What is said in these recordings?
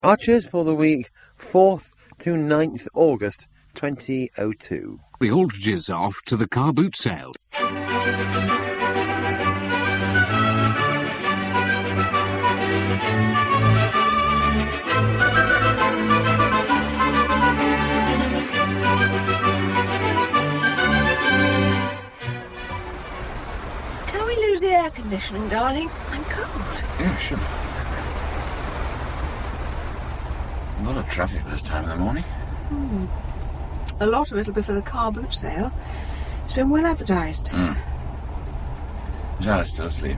Archers for the week 4th to 9th August 2002. The Aldridges off to the car boot sale. Can we lose the air conditioning, darling? I'm cold. Yeah, sure. A lot of traffic this time of the morning. A lot of it'll be for the car boot sale. It's been well advertised. Is Alice still asleep?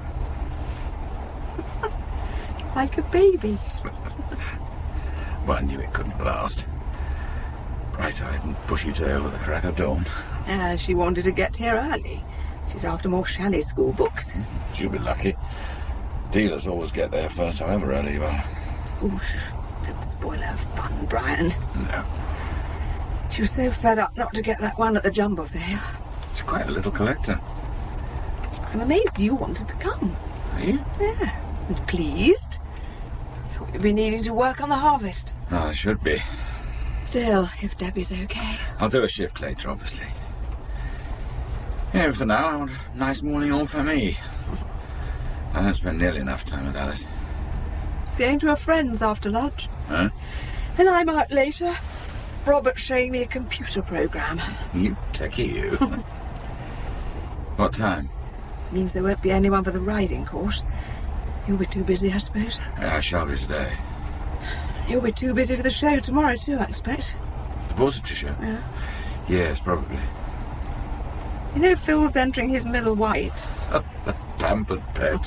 Like a baby. Well, I knew it couldn't last. Bright-eyed and bushy-tailed at the crack of dawn. She wanted to get here early. She's after more Shelley school books. She'll be lucky. Dealers always get there first, however early you are. Oof. Don't spoil her fun, Brian. No. She was so fed up not to get that one at the jumble sale. She's quite a little collector. I'm amazed you wanted to come. Are you? Yeah. And pleased. Thought you'd be needing to work on the harvest. Oh, I should be. Still, if Debbie's okay. I'll do a shift later, obviously. Yeah, for now, I want a nice morning all for me. I don't spend nearly enough time with Alice. Going to her friends after lunch. Huh? And I'm out later. Robert's showing me a computer program. You techie, you. What time? Means there won't be anyone for the riding course. You'll be too busy, I suppose. Yeah, I shall be today. You'll be too busy for the show tomorrow too, I expect. The Portraiture show? Yeah. Yes, probably. You know Phil's entering his middle white. A pampered pet.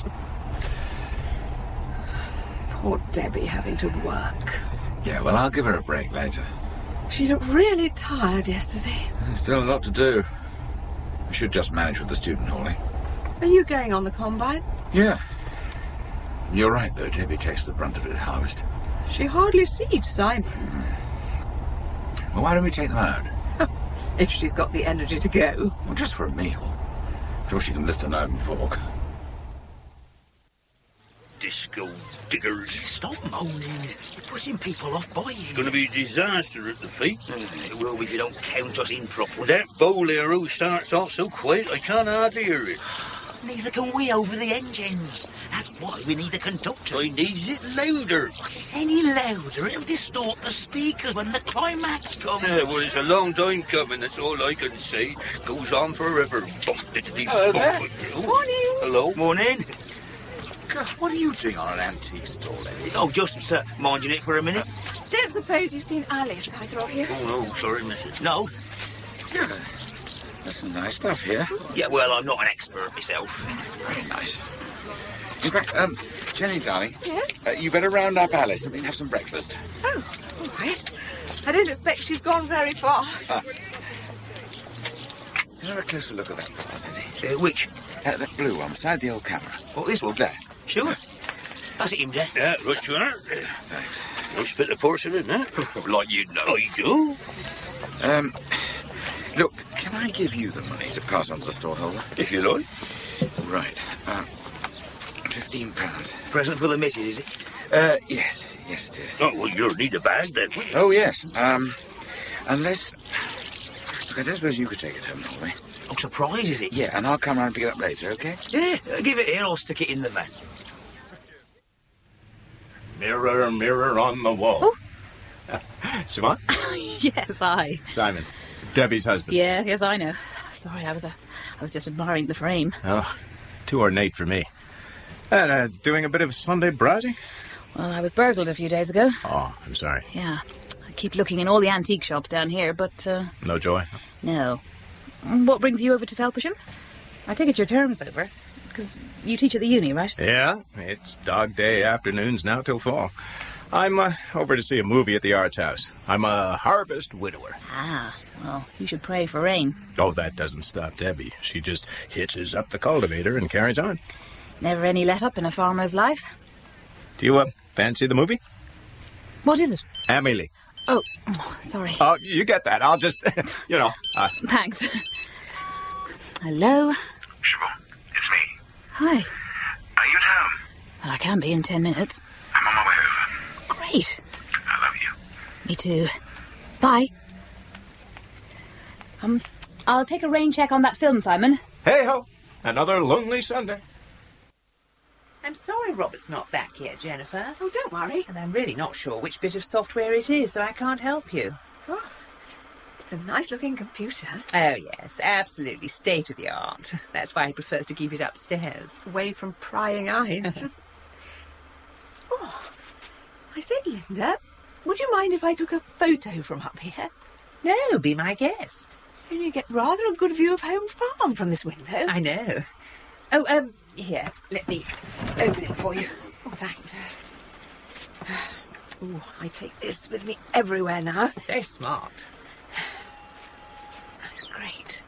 Poor Debbie having to work. Yeah, well, I'll give her a break later. She looked really tired yesterday. There's still a lot to do. We should just manage with the student hauling. Are you going on the combine? Yeah. You're right, though. Debbie takes the brunt of it at harvest. She hardly sees Simon. Well, why don't we take them out? If she's got the energy to go. Well, just for a meal. I'm sure she can lift an open fork. Disco diggers. Stop moaning. You're putting people off buying. It's going to be a disaster at the feet. It will be if you don't count us in properly. That bolero starts off so quiet I can't hardly hear it. Neither can we over the engines. That's why we need a conductor. I needs it louder. If it's any louder, it'll distort the speakers when the climax comes. Yeah, well, it's a long time coming, that's all I can say. Goes on forever. Hello there. Morning. Hello? Morning. God, what are you doing on an antique stall, Eddie? Oh, just minding it for a minute. Don't suppose you've seen Alice, either of you? Oh, no, sorry, missus. No. Yeah. There's some nice stuff here. Yeah, well, I'm not an expert myself. Very nice. In fact, Jenny, darling. Yes? You better round up Alice and we can have some breakfast. Oh, all right. I don't expect she's gone very far. Can you have a closer look at that for us, Eddie? Which? That blue one beside the old camera. What, this one? There. Sure. That's it, him there. Yeah, right you are. Thanks. Nice bit of porcelain, huh? Like you'd know. I do. Look, can I give you the money to pass on to the storeholder? If you like. Right. £15. Present for the missus, is it? Yes. Yes, it is. Oh, well, you'll need a bag then. Oh, yes. Unless... Look, I don't suppose you could take it home for me. Oh, surprise, is it? Yeah, and I'll come round and pick it up later, OK? Yeah, give it here, I'll stick it in the van. Mirror, mirror on the wall. Oh. Simone? Yes, I. Simon. Debbie's husband. Yeah, yes, I know. Sorry, I was just admiring the frame. Oh, too ornate for me. And doing a bit of Sunday browsing? Well, I was burgled a few days ago. Oh, I'm sorry. Yeah. I keep looking in all the antique shops down here, but, No joy? no. What brings you over to Felpersham? I take it your term's over, because you teach at the uni, right? Yeah, it's dog day afternoons now till fall. I'm over to see a movie at the Arts House. I'm a harvest widower. Ah, well, you should pray for rain. Oh, that doesn't stop Debbie. She just hitches up the cultivator and carries on. Never any let-up in a farmer's life. Do you, fancy the movie? What is it? Amélie. Oh, sorry. Oh, you get that. I'll just, Thanks. Hello? Siobhan, it's me. Hi. Are you at home? Well, I can be in 10 minutes. I'm on my way over. Great. Me too. Bye. I'll take a rain check on that film, Simon. Hey-ho! Another lonely Sunday. I'm sorry Robert's not back yet, Jennifer. Oh, don't worry. And I'm really not sure which bit of software it is, so I can't help you. Oh, it's a nice-looking computer. Oh, yes, absolutely state-of-the-art. That's why he prefers to keep it upstairs. Away from prying eyes. Oh, I say, Linda, would you mind if I took a photo from up here? No, be my guest. You get rather a good view of Home Farm from this window. I know. Oh, here, let me open it for you. Oh, thanks. Oh, I take this with me everywhere now. Very smart. That's great.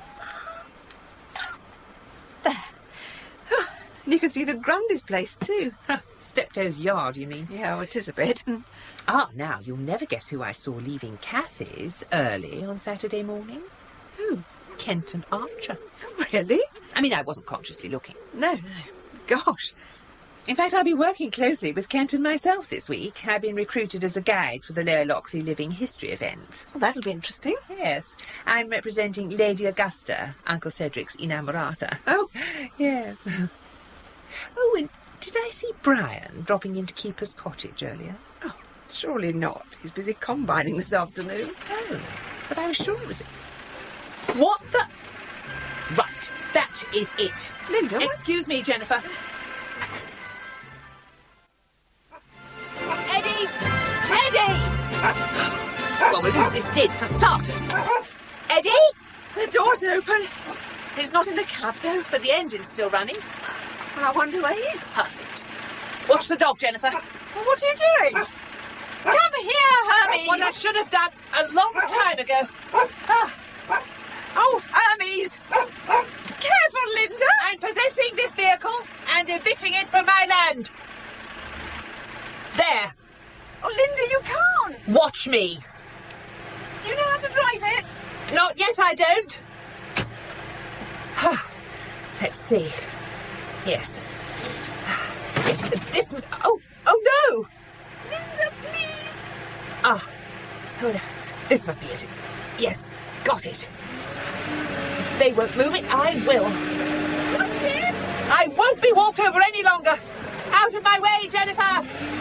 There. Oh, and you can see the Grundy's place, too. Steptoe's yard, you mean? Yeah, well, it is a bit. Ah, now, you'll never guess who I saw leaving Cathy's early on Saturday morning. Who? Kenton Archer. Really? I mean, I wasn't consciously looking. No. Gosh. In fact, I'll be working closely with Kenton myself this week. I've been recruited as a guide for the Lower Loxley Living History event. Well, that'll be interesting. Yes. I'm representing Lady Augusta, Uncle Cedric's inamorata. Oh. Yes. Oh, and did I see Brian dropping into Keeper's Cottage earlier? Oh, surely not. He's busy combining this afternoon. Oh, but I was sure it was... What the... Right, that is it. Linda, Excuse me, Jennifer. Eddie! Eddie! Well, we'll lose this did for starters. Eddie? The door's open. He's not in the cab, though. But the engine's still running. Well, I wonder where he is. Perfect. Watch the dog, Jennifer. Well, what are you doing? Come here, Hermes. What I should have done a long time ago. Oh, Hermes. Careful, Linda. I'm possessing this vehicle and evicting it from my land. There. Oh, Linda, you can't. Watch me. Do you know how to drive it? Not yet, I don't. Let's see. Yes. Yes, this was... Oh no! Linda, please. Ah. Oh, no. This must be it. Yes, got it. If they won't move it, I will. Watch it. I won't be walked over any longer. Out of my way, Jennifer.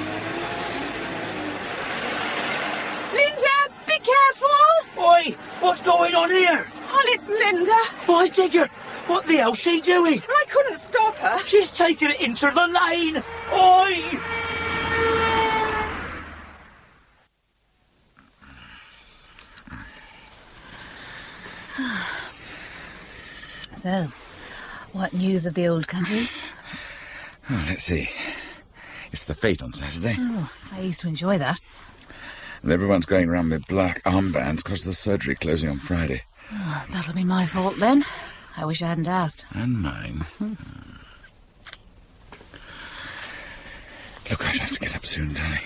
Linda, be careful. Oi, what's going on here? Oh, it's Linda. Why, Digger, what the hell's she doing? Well, I couldn't stop her. She's taking it into the lane. Oi! So, what news of the old country? Oh, let's see. It's the fete on Saturday. Oh, I used to enjoy that. And everyone's going around with black armbands because of the surgery closing on Friday. Oh, that'll be my fault then. I wish I hadn't asked. And mine. Look, I shall have to get up soon, darling.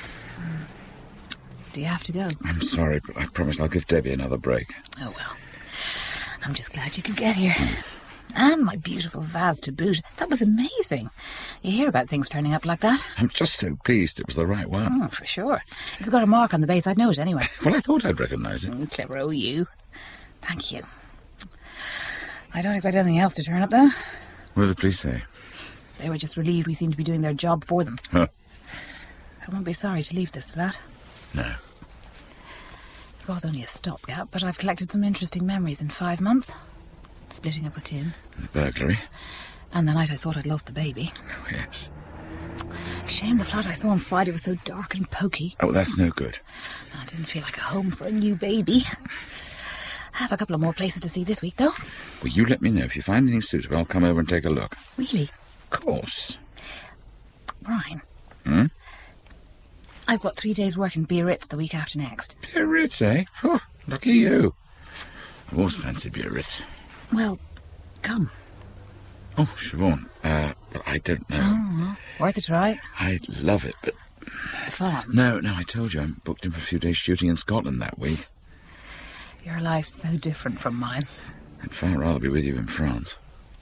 Do you have to go? I'm sorry, but I promised I'll give Debbie another break. Oh, well. I'm just glad you could get here. And my beautiful vase to boot. That was amazing. You hear about things turning up like that? I'm just so pleased it was the right one. Oh, for sure. It's got a mark on the base. I'd know it anyway. Well, I thought I'd recognise it. Clever, oh, you. Thank you. I don't expect anything else to turn up, though. What did the police say? They were just relieved we seemed to be doing their job for them. Huh. I won't be sorry to leave this flat. No. It was only a stopgap, but I've collected some interesting memories in 5 months. Splitting up with Tim. The burglary. And the night I thought I'd lost the baby. Oh, yes. Shame the flat I saw on Friday was so dark and poky. Oh, that's no good. I didn't feel like a home for a new baby. I have a couple of more places to see this week, though. Well, you let me know. If you find anything suitable, I'll come over and take a look. Really? Of course. Brian. Hmm? I've got 3 days' work in Biarritz the week after next. Biarritz, eh? Oh, lucky you. I've always fancied Biarritz. Well, come. Oh, Siobhan, but I don't know. Oh, well, worth a try. I'd love it, but... Fun. No, I told you, I'm booked in for a few days shooting in Scotland that week. Your life's so different from mine. I'd far rather be with you in France.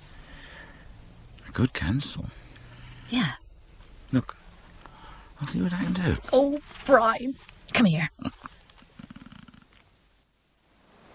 I could cancel. Yeah. Look, I'll see what I can do. Oh, Brian. Come here.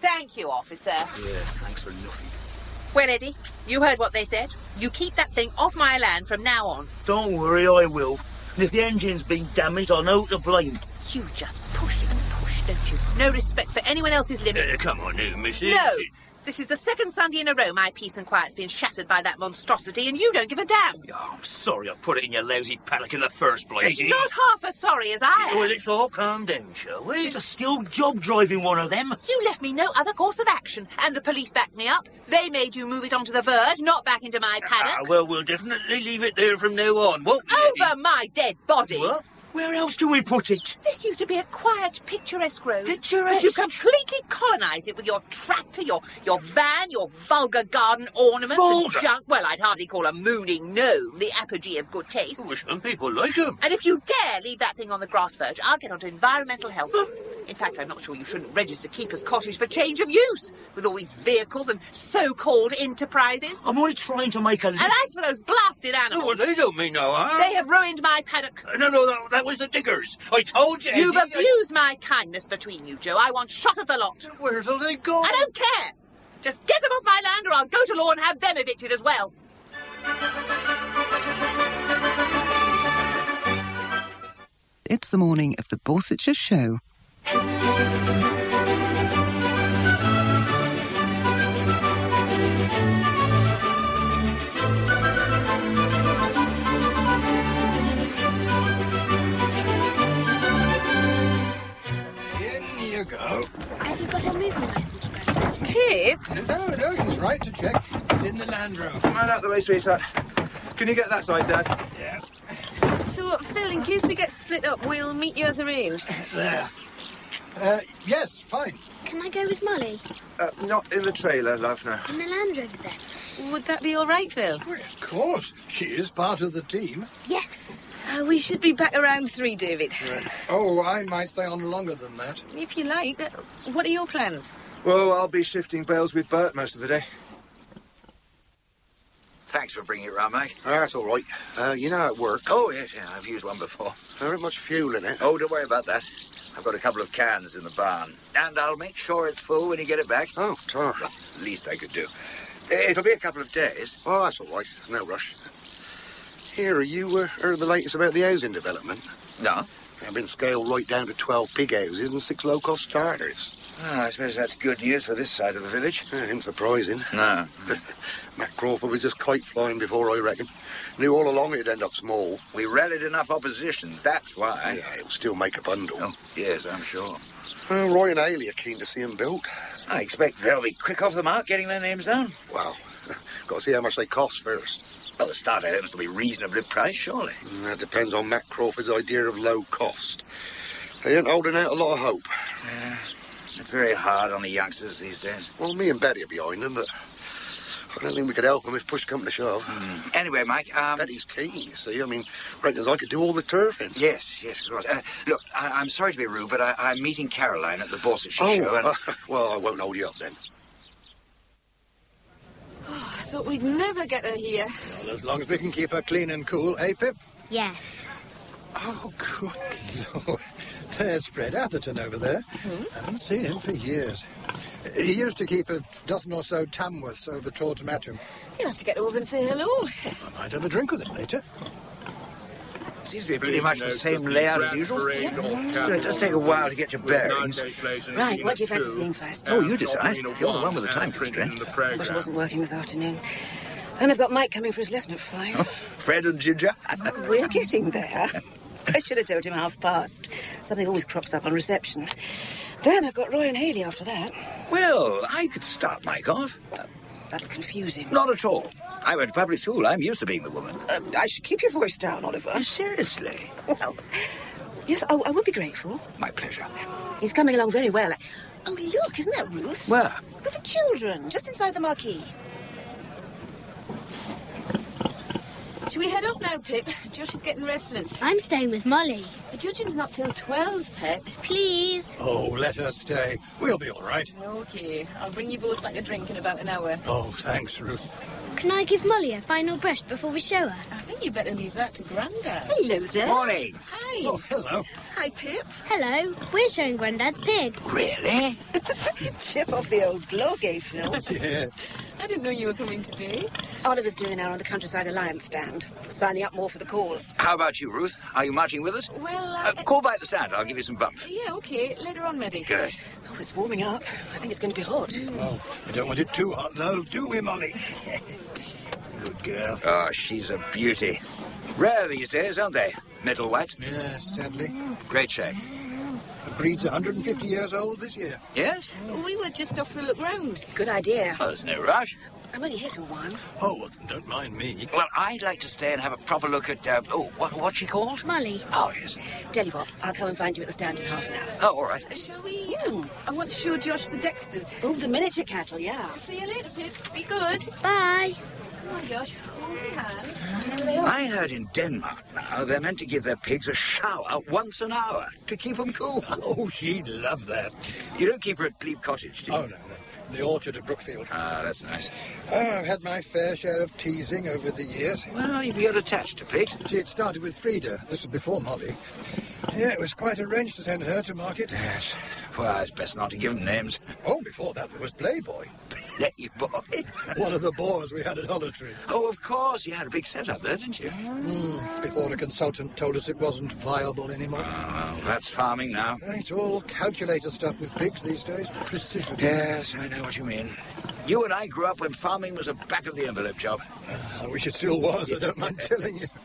Thank you, officer. Yeah, thanks for nothing. Well, Eddie, you heard what they said. You keep that thing off my land from now on. Don't worry, I will. And if the engine's been damaged, I'll know to blame. You just push and push, don't you? No respect for anyone else's limits. Come on now, missus. No! This is the second Sunday in a row my peace and quiet's been shattered by that monstrosity, and you don't give a damn. Oh, I'm sorry I put it in your lousy paddock in the first place. Not half as sorry as I am. Well, let's all calm down, shall we? It's a skilled job driving one of them. You left me no other course of action, and the police backed me up. They made you move it onto the verge, not back into my paddock. Well, we'll definitely leave it there from now on, won't we? Over my dead body. What? Where else can we put it? This used to be a quiet, picturesque road. Picturesque? But you completely colonise it with your tractor, your van, your vulgar garden ornaments Vulgar? and junk. Well, I'd hardly call a mooning gnome the apogee of good taste. Well, some people like them. And if you dare leave that thing on the grass verge, I'll get onto environmental health. In fact, I'm not sure you shouldn't register Keeper's Cottage for change of use, with all these vehicles and so-called enterprises. I'm only trying to make a... And as for those blasted animals... Oh, well, they don't mean no harm. They have ruined my paddock. No, that was the diggers. I told you. You've Eddie, abused my kindness between you, Joe. I want shot of the lot. Where'll they go? I don't care. Just get them off my land or I'll go to law and have them evicted as well. It's the morning of the Borsetshire Show. In you go. Have you got a moving licence, Grandad? Pip? No, she's right to check. It's in the Land Rover. Right out the way, sweetheart. Can you get that side, Dad? Yeah. So, Phil, in case we get split up, we'll meet you as arranged. There. Yes, fine. Can I go with Molly? Not in the trailer, love, no. In the Land Rover, then? Would that be all right, Phil? Well, of course. She is part of the team. Yes. We should be back around 3, David. Oh, I might stay on longer than that. If you like. What are your plans? Well, I'll be shifting bales with Bert most of the day. Thanks for bringing it round, mate. That's all right. You know how it works. Oh, yes, I've used one before. There ain't much fuel in it. Oh, don't worry about that. I've got a couple of cans in the barn. And I'll make sure it's full when you get it back. Oh, tar. Least I could do. It'll be a couple of days. Oh, that's all right. No rush. Here, you heard the latest about the housing development? No. They've been scaled right down to 12 pig houses and 6 low-cost starters. Oh, I suppose that's good news for this side of the village. Ain't surprising. No. Matt Crawford was just kite-flying before, I reckon. Knew all along it'd end up small. We rallied enough opposition, that's why. Yeah, it'll still make a bundle. Oh, yes, I'm sure. Roy and Haley are keen to see him built. I expect they'll be quick off the mark getting their names down. Well, got to see how much they cost first. Well, the starter homes will be reasonably priced, surely. That depends on Matt Crawford's idea of low cost. They ain't holding out a lot of hope. It's very hard on the youngsters these days. Well, me and Betty are behind them, but I don't think we could help them if push come to shove. Anyway, Mike, Betty's keen, you see. I mean, reckons I could do all the turfing. Yes, of course. Look, I'm sorry to be rude, but I'm meeting Caroline at the Borsetshire show, and... well, I won't hold you up, then. Oh, I thought we'd never get her here. Well, as long as we can keep her clean and cool, eh, Pip? Yes. Oh, good Lord. There's Fred Atherton over there. Haven't seen him for years. He used to keep a dozen or so Tamworths over towards Matcham. You'll have to get over and say hello. I might have a drink with him later. Seems to be pretty much the same layout as usual. So it does take a while to get your bearings. Right, what do you fancy seeing first? Oh, you decide. You're the one with the time constraint. But it wasn't working this afternoon. And I've got Mike coming for his lesson at 5. Oh, Fred and Ginger? We're getting there. I should have told him past. Something always crops up on reception. Then I've got Roy and Haley after that. Well, I could start Mike off. That'll confuse him. Not at all. I went to public school. I'm used to being the woman. I should keep your voice down, Oliver. Seriously? Well, yes, I would be grateful. My pleasure. He's coming along very well. Oh, look, isn't that Ruth? Where? With the children, just inside the marquee. Shall we head off now, Pip? Josh is getting restless. I'm staying with Molly. The judging's not till 12, Pip. Please. Oh, let her stay. We'll be all right. OK. I'll bring you both back a drink in about an hour. Oh, thanks, Ruth. Can I give Molly a final brush before we show her? I think you'd better leave that to Grandad. Hello there. Morning. Hi, Hi. Oh, hello. Hi, Pip. Hello. We're showing Grandad's pig. Really? Chip off the old blog, eh, Phil? Yeah. I didn't know you were coming today. Oliver's doing an hour on the Countryside Alliance stand. Signing up more for the cause. How about you, Ruth? Are you marching with us? Well, Call by at the stand. I'll give you some bump. Yeah, okay. Later on, maybe. Good. Oh, it's warming up. I think it's going to be hot. Oh, we don't want it too hot, though, do we, Molly? Good girl. Oh, she's a beauty. Rare these days, aren't they? Middle white. Yeah, sadly. Great shape. The breed's 150 years old this year. Yes? We were just off for a look round. Good idea. Well, there's no rush. I'm only here till 1. Oh, well, don't mind me. Well, I'd like to stay and have a proper look at, what's she called? Molly. Oh, yes. Tell you what, I'll come and find you at the stand in half an hour. Oh, all right. Shall we? I want to show Josh the Dexters. Oh, the miniature cattle, yeah. See you later, Pip. Be good. Bye. Come on, Josh. Hold my hand. I heard in Denmark now they're meant to give their pigs a shower once an hour to keep them cool. Oh, she'd love that. You don't keep her at Glebe Cottage, do you? Oh, no. The orchard at Brookfield. Ah, that's nice. Oh, I've had my fair share of teasing over the years. Well, you can get attached to pigs. It started with Frida. This was before Molly. Yeah, it was quite a wrench to send her to market. Yes. Well, it's best not to give them names. Oh, before that there was Playboy. Playboy? One of the boars we had at Hollow Tree. Oh, of course. You had a big setup there, didn't you? Before a consultant told us it wasn't viable anymore. Oh, that's farming now. It's all calculator stuff with pigs these days. Precision. Yes, I know what you mean. You and I grew up when farming was a back-of-the-envelope job. I wish it still was, I don't mind telling you.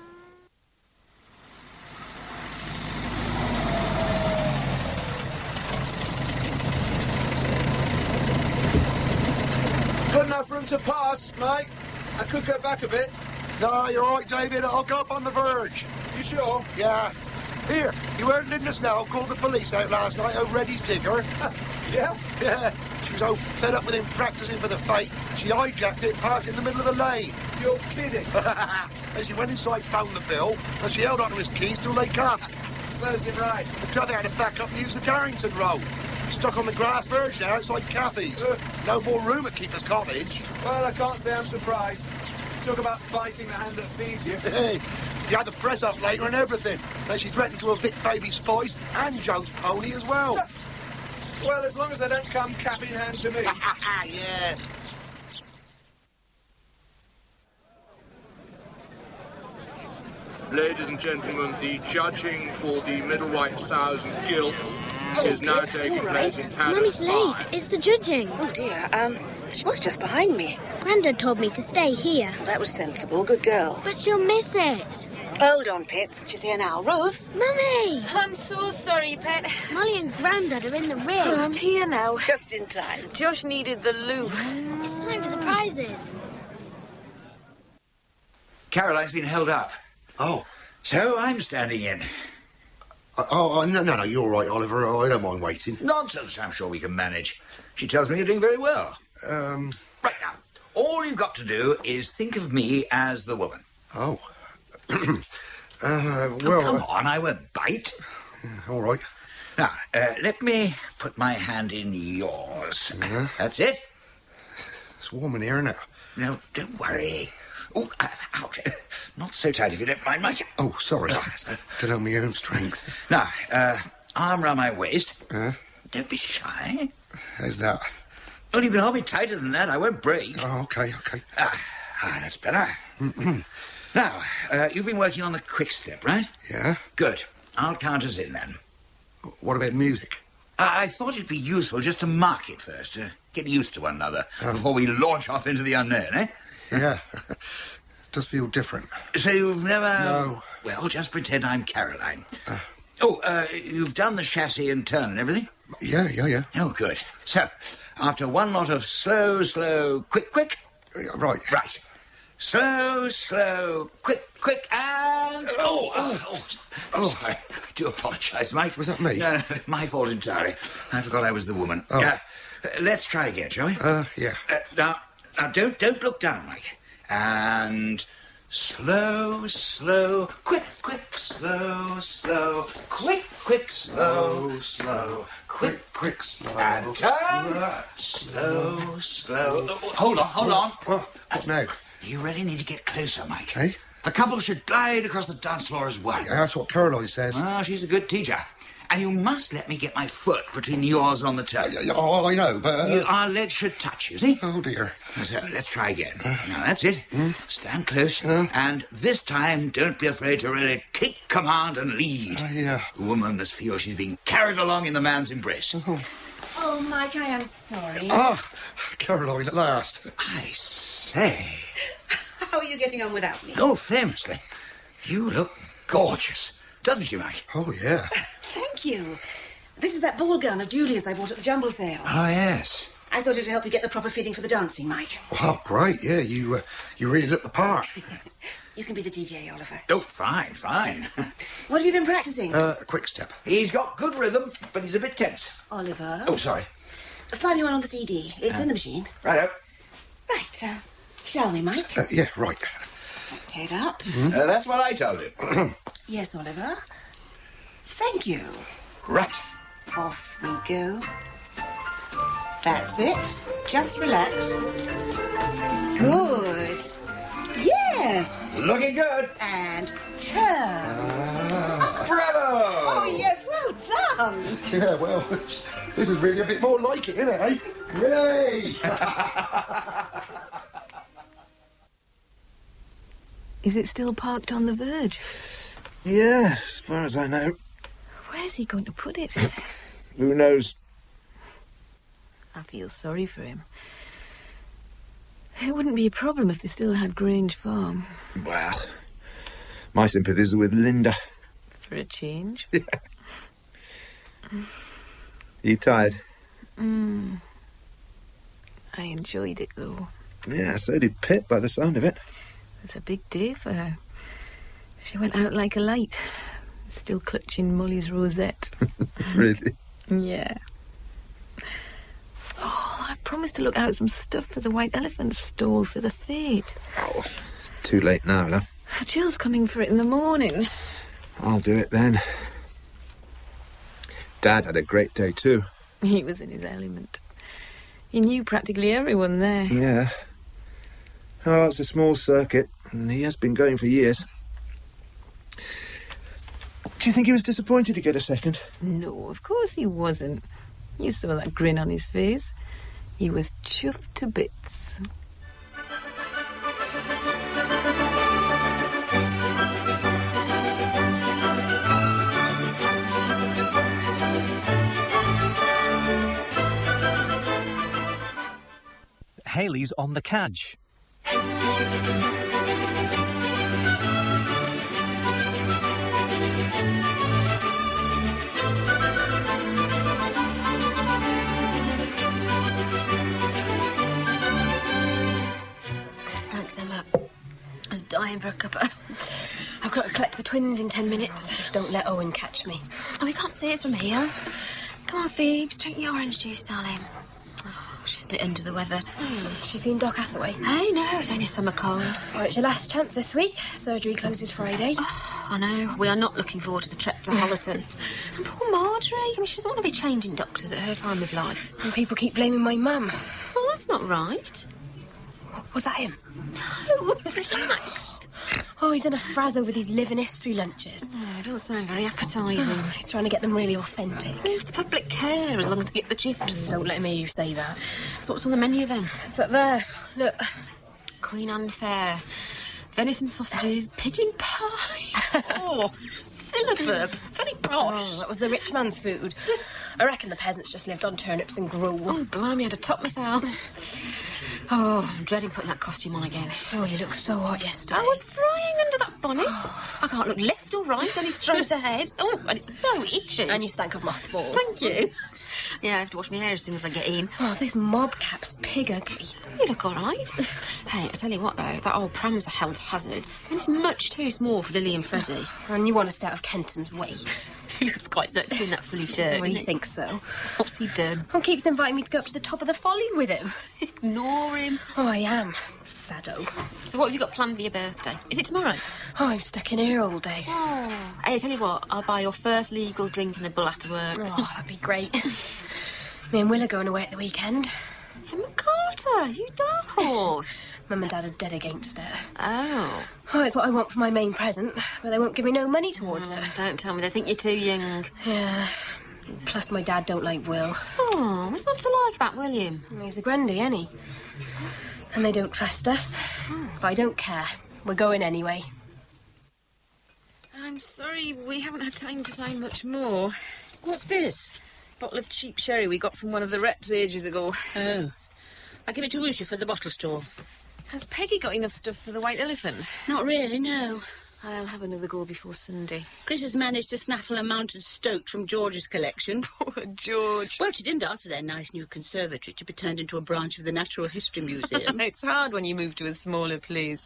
Good enough room to pass, mate. I could go back a bit. No, you're all right, David. I'll go up on the verge. You sure? Yeah. Here, you heard Linda Snell call the police out last night over Eddie's digger? Yeah? Yeah. She was all fed up with him practising for the fate. She hijacked it, parked in the middle of a lane. You're kidding. And she went inside, phoned the bill, and she held onto his keys till they come. Slows him right. The traffic had to back up and use the Darrington Road. Stuck on the grass verge now outside Cathy's. No more room at Keeper's Cottage. Well, I can't say I'm surprised. Talk about biting the hand that feeds you. Hey, you had the press up later and everything. Then she threatened to evict Baby Spice and Joe's pony as well. Well, as long as they don't come cap in hand to me. Yeah. Ladies and gentlemen, the judging for the middleweight sows and gilts is now taking place in Paddock Mummy's late. It's the judging. Oh, dear. She was just behind me. Grandad told me to stay here. That was sensible. Good girl. But she'll miss it. Hold on, Pip. She's here now. Ruth? Mummy! I'm so sorry, Pet. Molly and Grandad are in the ring. I'm here now. Just in time. Josh needed the loop. It's time for the prizes. Caroline's been held up. Oh. So I'm standing in. No, you're all right, Oliver. I don't mind waiting. Nonsense, I'm sure we can manage. She tells me you're doing very well. Right now, all you've got to do is think of me as the woman. Oh. Well... come on, I won't bite. All right. Now, let me put my hand in yours. That's it. It's warm in here now. No, don't worry. Oh, ouch. Not so tight if you don't mind, Mike. Oh, sorry. Don't know my own strength. Now, arm round my waist. Don't be shy. How's that? Well, you can hold me tighter than that. I won't break. Oh, okay. That's better. Now, you've been working on the quick step, right? Yeah. Good. I'll count us in then. What about music? I thought it'd be useful just to mark it first, to get used to one another before we launch off into the unknown, eh? Yeah. Does feel different. So you've never... No. Well, just pretend I'm Caroline. You've done the chassis and turn and everything? Yeah. Oh, good. So, after one lot of slow, quick... Right. Slow, quick, and... Oh, sorry. I do apologise, Mike. Was that me? No, my fault entirely. I forgot I was the woman. Oh. Let's try again, shall we? Yeah. Now, don't look down, Mike. And slow, quick, slow, quick, slow, quick, slow. And turn. Slow. Hold on. What now? You really need to get closer, Mike. Hey? The couple should glide across the dance floor as one. Yeah, that's what Caroline says. Ah, she's a good teacher. And you must let me get my foot between yours on the toe. Oh, I know, but... Our legs should touch, you see? Oh, dear. So, let's try again. Now, that's it. Stand close. And this time, don't be afraid to really take command and lead. Yeah. The woman must feel she's being carried along in the man's embrace. Oh, Mike, I am sorry. Ah, Caroline, at last. I say... How are you getting on without me? Oh, famously. You look gorgeous, doesn't she, Mike? Oh, yeah. Thank you. This is that ball gown of Julia's I bought at the jumble sale. Oh, yes. I thought it'd help you get the proper fitting for the dancing, Mike. Oh, great, yeah, you really look the part. You can be the DJ, Oliver. Oh, fine, fine. What have you been practicing? Quick step. He's got good rhythm, but he's a bit tense. Oliver. Oh, sorry. Find me one on the CD. It's in the machine. Righto. Right, shall we, Mike? Yeah, right. Head up. That's what I told him. Yes, Oliver. Thank you. Right. Off we go. That's it. Just relax. Good. Yes. Looking good. And turn. Bravo! Oh, yes, well done. Yeah, well, this is really a bit more like it, isn't it, eh? Yay! Is it still parked on the verge? Yeah, as far as I know. Where's he going to put it? Who knows? I feel sorry for him. It wouldn't be a problem if they still had Grange Farm. Well, my sympathies are with Linda. For a change. Yeah. You tired? I enjoyed it, though. Yeah, so did Pip, by the sound of it. It's a big day for her. She went out like a light, still clutching Molly's rosette. Really? Yeah. Oh, I've promised to look out some stuff for the White Elephant stall for the fete. Oh, too late now, love. Jill's coming for it in the morning. I'll do it then. Dad had a great day too. He was in his element. He knew practically everyone there. Yeah. Oh, it's a small circuit, and he has been going for years. Do you think he was disappointed to get a second? No, of course he wasn't. You saw that grin on his face. He was chuffed to bits. Hayley's on the cadge. Thanks, Emma. I was dying for a cuppa. I've got to collect the twins in 10 minutes. Just don't let Owen catch me. Oh, we can't see it from here. Come on, Phoebes, drink your orange juice, darling. Oh, she's a bit under the weather. She's seen Doc Hathaway. Hey, no, it's only a summer cold. Oh, it's your last chance this week. Surgery closes Friday. Oh, I know. We are not looking forward to the trek to Hollerton. And poor Marjorie. I mean, she doesn't want to be changing doctors at her time of life. And people keep blaming my mum. Well, that's not right. Was that him? No, relax. Oh, he's in a frazz over these living history lunches. Oh, it doesn't sound very appetising. He's trying to get them really authentic. The public care, as long as they get the chips. Don't let me say that. So what's on the menu then? It's up there. Look. Queen Anne fare. Venison sausages, pigeon pie. Oh, syllabub. Very posh. Oh, that was the rich man's food. I reckon the peasants just lived on turnips and gruel. Oh, blimey, I'd have topped myself. Oh, I'm dreading putting that costume on again. Oh, you look so hot yesterday. I was frying under that bonnet. I can't look left or right, only straight ahead. Oh, and it's so itchy. And you stank of mothballs. Thank you. Yeah, I have to wash my hair as soon as I get in. Oh, this mob cap's pig ugly. You look all right. Hey, I tell you what, though, that old pram's a health hazard. And it's much too small for Lily and Freddie. And you want to stay out of Kenton's way. He looks quite sexy in that fully shirt. Well, you think so? What's he done? Well, keeps inviting me to go up to the top of the folly with him. Ignore him. Oh, I am. Sado. So what have you got planned for your birthday? Is it tomorrow? Oh, I'm stuck in here all day. Oh. Hey, I tell you what, I'll buy your first legal drink and a bull after work. Oh, that'd be great. Me and Will are going away at the weekend. Emma Carter, you dark horse. Mum and Dad are dead against it. Oh. Oh, it's what I want for my main present, but they won't give me no money towards it. Don't tell me. They think you're too young. Yeah. Plus, my dad don't like Will. Oh, what's not to like about William? He's a grandy, ain't he? And they don't trust us. But I don't care. We're going anyway. I'm sorry, we haven't had time to find much more. What's this? Bottle of cheap sherry we got from one of the reps ages ago. Oh. I'll give it to Usha for the bottle stall. Has Peggy got enough stuff for the White Elephant? Not really, no. I'll have another go before Sunday. Chris has managed to snaffle a mounted stoat from George's collection. Poor George. Well, she didn't ask for their nice new conservatory to be turned into a branch of the Natural History Museum. It's hard when you move to a smaller place.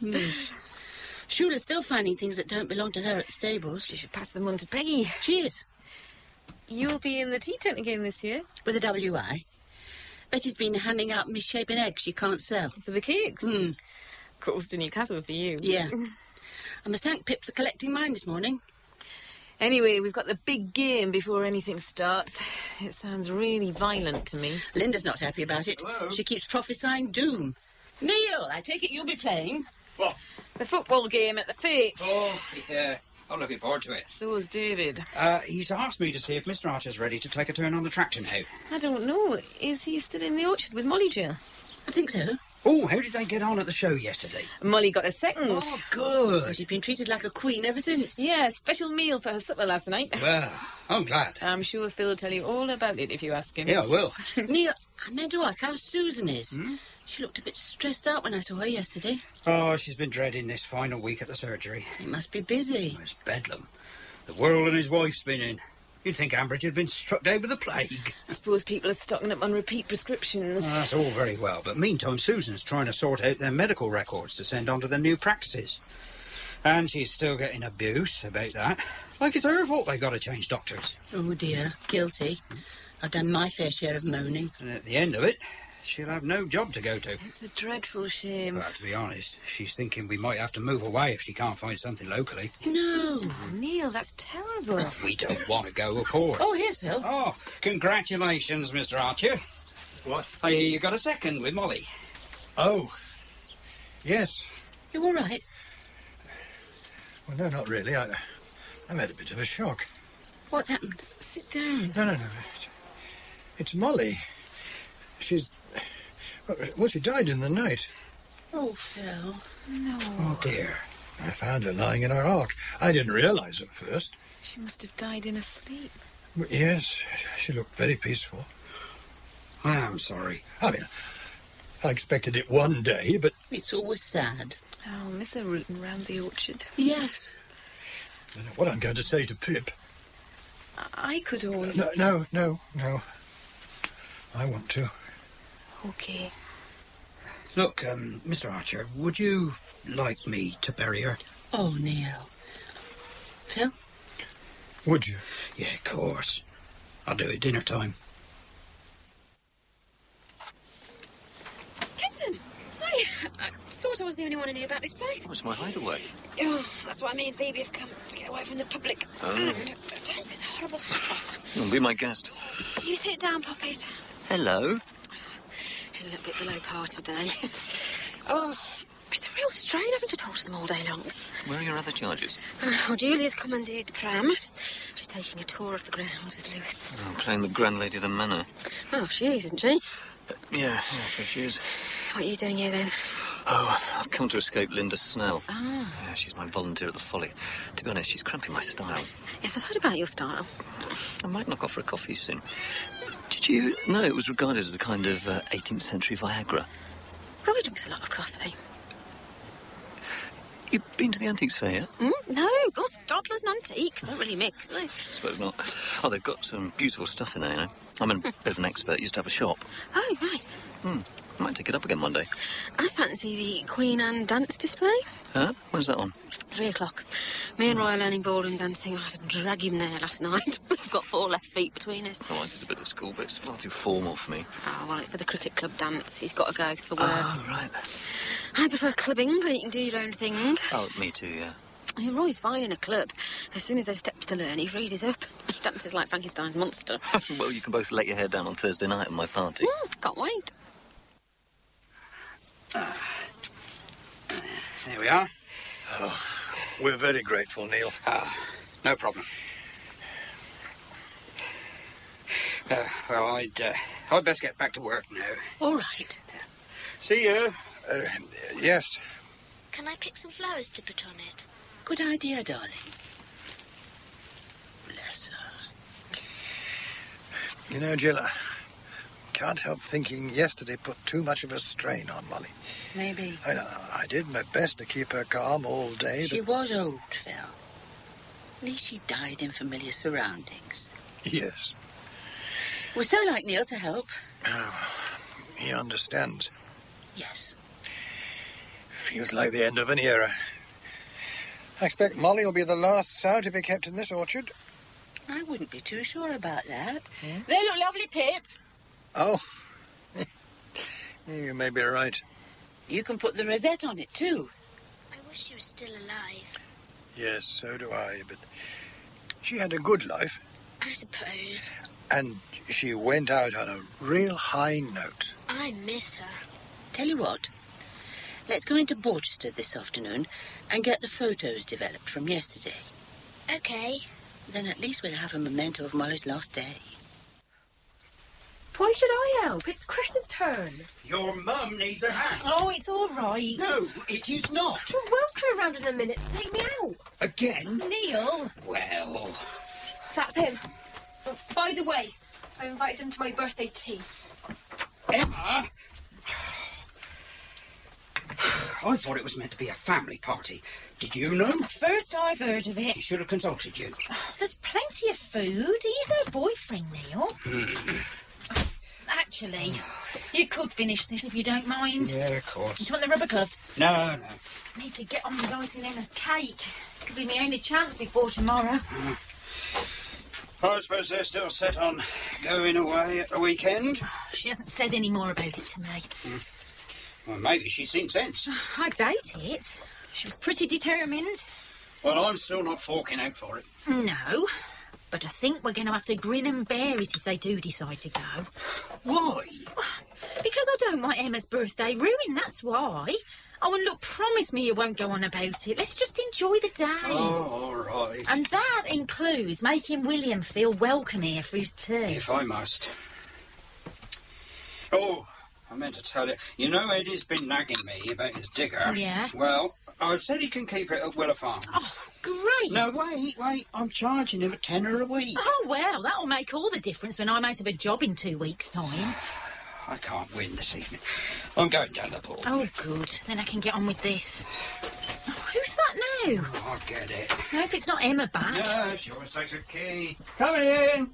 Shula's still finding things that don't belong to her at the stables. She should pass them on to Peggy. She is. You'll be in the tea tent again this year? With a WI. Betty's been handing out misshapen eggs she can't sell. For the cakes? Calls to Newcastle for you. Yeah. I must thank Pip for collecting mine this morning. Anyway, we've got the big game before anything starts. It sounds really violent to me. Linda's not happy about it. Hello? She keeps prophesying doom. Neil, I take it you'll be playing? What? The football game at the Fete. Oh, yeah. I'm looking forward to it. So is David. He's asked me to see if Mr. Archer's ready to take a turn on the tractor now. I don't know. Is he still in the orchard with Molly, Jill? I think so. Oh, how did they get on at the show yesterday? Molly got a second. Oh, good. She's been treated like a queen ever since. Yeah, special meal for her supper last night. Well, I'm glad. I'm sure Phil will tell you all about it if you ask him. Yeah, I will. Neil, I meant to ask how Susan is. She looked a bit stressed out when I saw her yesterday. Oh, she's been dreading this final week at the surgery. It must be busy. It's bedlam. The world and his wife's been in. You'd think Ambridge had been struck down with the plague. I suppose people are stocking up on repeat prescriptions. That's all very well, but meantime Susan's trying to sort out their medical records to send on to the new practices. And she's still getting abuse about that. Like it's her fault they got to change doctors. Oh dear, guilty. I've done my fair share of moaning. And at the end of it, she'll have no job to go to. It's a dreadful shame. Well, to be honest, she's thinking we might have to move away if she can't find something locally. No. Oh, Neil, that's terrible. We don't want to go, of course. Oh, here's Phil. Oh, congratulations, Mr. Archer. What? I hear you got a second with Molly. Oh, yes. You all right? Well, no, not really. I've had a bit of a shock. What happened? Sit down. No. It's Molly. She's... Well, she died in the night. Oh, Phil. No. Oh, dear. I found her lying in her ark. I didn't realise at first. She must have died in her sleep. But yes, she looked very peaceful. I'm sorry. I mean, I expected it one day, but... It's always sad. I'll miss her rooting round the orchard. Yes. I don't know what I'm going to say to Pip. I could always... No. I want to. OK. Look, Mr. Archer, would you like me to bury her? Oh, Neil. Phil? Would you? Yeah, of course. I'll do it dinner time. Kenton! Hi! I thought I was the only one in here about this place. It's my hideaway. Oh, that's why me and Phoebe have come to get away from the public. Oh. And to take this horrible hat off. Be my guest. You sit down, Poppet. Hello. She's a little bit below par today. Oh, it's a real strain having to talk to them all day long. Where are your other charges? Well, Julia's commandeered the pram. She's taking a tour of the grounds with Lewis. Oh, playing the grand lady of the manor. Oh, she is, isn't she? Yeah, that's what she is. What are you doing here, then? Oh, I've come to escape Linda Snell. Ah. Yeah, she's my volunteer at the Folly. To be honest, she's cramping my style. Yes, I've heard about your style. I might knock off for a coffee soon. Did you know it was regarded as a kind of 18th century Viagra? Roy drinks a lot of coffee. You've been to the antiques fair yet? No, God, toddlers and antiques don't really mix, do they? Suppose not. Oh, they've got some beautiful stuff in there, you know. I'm a bit of an expert. Used to have a shop. Oh, right. I might take it up again one day. I fancy the Queen Anne dance display. Huh? When's that on? 3 o'clock. Me and Roy are learning ballroom dancing. I had to drag him there last night. We've got 4 left feet between us. Oh, I did a bit at school, but it's far too formal for me. Oh, well, it's for the cricket club dance. He's got to go for work. Oh, right. I prefer clubbing, where you can do your own thing. Oh, me too, yeah. Roy's fine in a club. As soon as there's steps to learn, he freezes up. He dances like Frankenstein's monster. Well, you can both let your hair down on Thursday night at my party. Can't wait. There we are. Oh, we're very grateful, Neil. No problem. Well, I'd best get back to work now. All right. See you. Yes. Can I pick some flowers to put on it? Good idea, darling. Bless her. You know, Jill, I can't help thinking yesterday put too much of a strain on Molly. Maybe. I did my best to keep her calm all day. She was old, Phil. At least she died in familiar surroundings. Yes. We're so like Neil to help. Oh, he understands. Yes. Feels like the end of an era. I expect Molly will be the last sow to be kept in this orchard. I wouldn't be too sure about that. They look lovely, Pip. Oh. You may be right. You can put the rosette on it, too. I wish she was still alive. Yes, so do I, but she had a good life. I suppose. And she went out on a real high note. I miss her. Tell you what, let's go into Borchester this afternoon and get the photos developed from yesterday. OK. Then at least we'll have a memento of Molly's last day. Why should I help? It's Chris's turn. Your mum needs a hand. Oh, it's all right. No, it is not. Well, Will's coming round in a minute to take me out. Again? Neil. Well... That's him. Oh, by the way, I invited him to my birthday tea. Emma? I thought it was meant to be a family party. Did you know? First I've heard of it. She should have consulted you. There's plenty of food. He's her boyfriend, Neil. Actually, you could finish this if you don't mind. Yeah, of course. Do you want the rubber gloves? No. Need to get on with icing Emma's cake. Could be my only chance before tomorrow. I suppose they're still set on going away at the weekend. She hasn't said any more about it to me. Well, maybe she's seen sense. I doubt it. She was pretty determined. Well, I'm still not forking out for it. No, but I think we're going to have to grin and bear it if they do decide to go. Why? Because I don't want Emma's birthday ruined, that's why. Oh, and look, promise me you won't go on about it. Let's just enjoy the day. Oh, all right. And that includes making William feel welcome here for his tea. If I must. Oh, I meant to tell you. You know Eddie's been nagging me about his digger. Yeah? Well, I've said he can keep it at Willow Farm. Oh, great. No, wait. I'm charging him £10 a week. Oh, well, that'll make all the difference when I'm out of a job in 2 weeks' time. I can't win this evening. I'm going down the pool. Oh, good. Then I can get on with this. Oh, who's that now? Oh, I'll get it. I hope it's not Emma back. No, she always takes a key. Come in.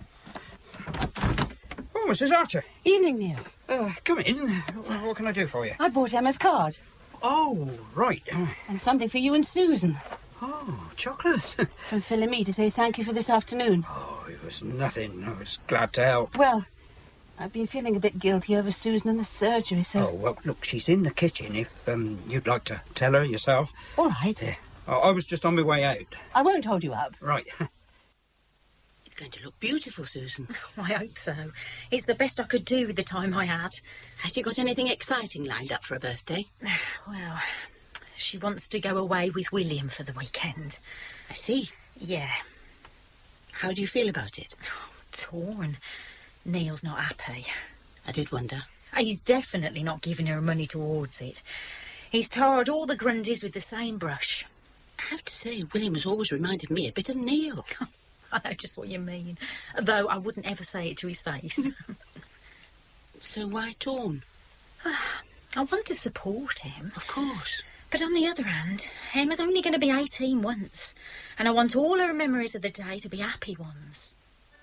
Oh, Mrs. Archer. Evening, Neil. Come in. What can I do for you? I bought Emma's card. Oh, right. And something for you and Susan. Oh, chocolate. From Phil and me to say thank you for this afternoon. Oh, it was nothing. I was glad to help. Well, I've been feeling a bit guilty over Susan and the surgery, so... Oh, well, look, she's in the kitchen if you'd like to tell her yourself. All right. Yeah. I was just on my way out. I won't hold you up. Right. It's going to look beautiful, Susan. I hope so. It's the best I could do with the time I had. Has she got anything exciting lined up for her birthday? Well, she wants to go away with William for the weekend. I see. Yeah. How do you feel about it? Torn. Neil's not happy. I did wonder. He's definitely not giving her money towards it. He's tarred all the Grundys with the same brush. I have to say, William has always reminded me a bit of Neil. I know just what you mean. Though I wouldn't ever say it to his face. So why torn? I want to support him. Of course. But on the other hand, Emma's only going to be 18 once. And I want all her memories of the day to be happy ones.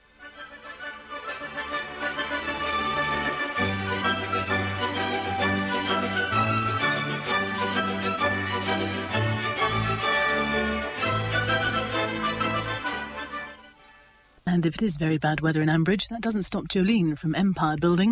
And if it is very bad weather in Ambridge, that doesn't stop Jolene from empire building.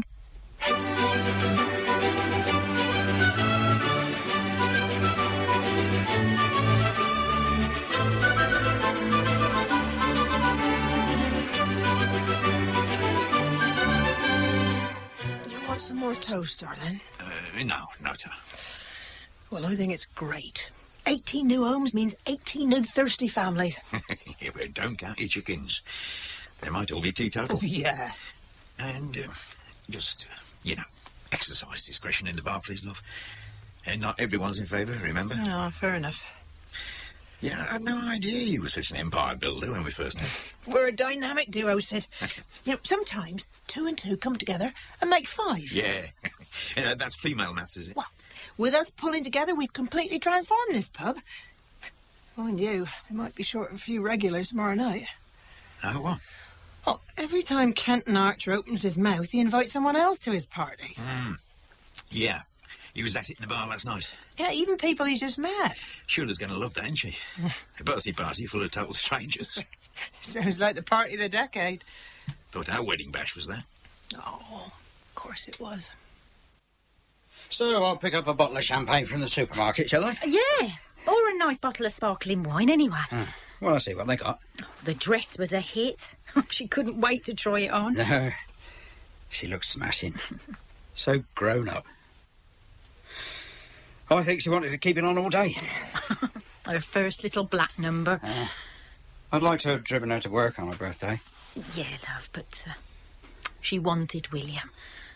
You want some more toast, darling? No, ta. Well, I think it's great. 18 new homes means 18 new thirsty families. Yeah, but don't count your chickens. They might all be teetotal. Oh, yeah. And just, exercise discretion in the bar, please, love. And not everyone's in favour, remember? Oh, fair enough. Yeah, I had no idea you were such an empire builder when we first met. We're a dynamic duo, Sid. Sometimes 2 and 2 come together and make 5. Yeah. That's female maths, is it? Well, with us pulling together, we've completely transformed this pub. Mind you, they might be short of a few regulars tomorrow night. Oh, what? Well, every time Kenton Archer opens his mouth, he invites someone else to his party. Yeah. He was at it in the bar last night. Yeah, even people he's just met. Shula's going to love that, isn't she? A birthday party full of total strangers. Sounds like the party of the decade. Thought our wedding bash was that. Oh, of course it was. So I'll pick up a bottle of champagne from the supermarket, shall I? Yeah, or a nice bottle of sparkling wine anyway. Well, I'll see what they got. The dress was a hit. She couldn't wait to try it on. No, she looks smashing. So grown up. I think she wanted to keep it on all day. Her first little black number. I'd like to have driven her to work on her birthday. Yeah, love, but she wanted William.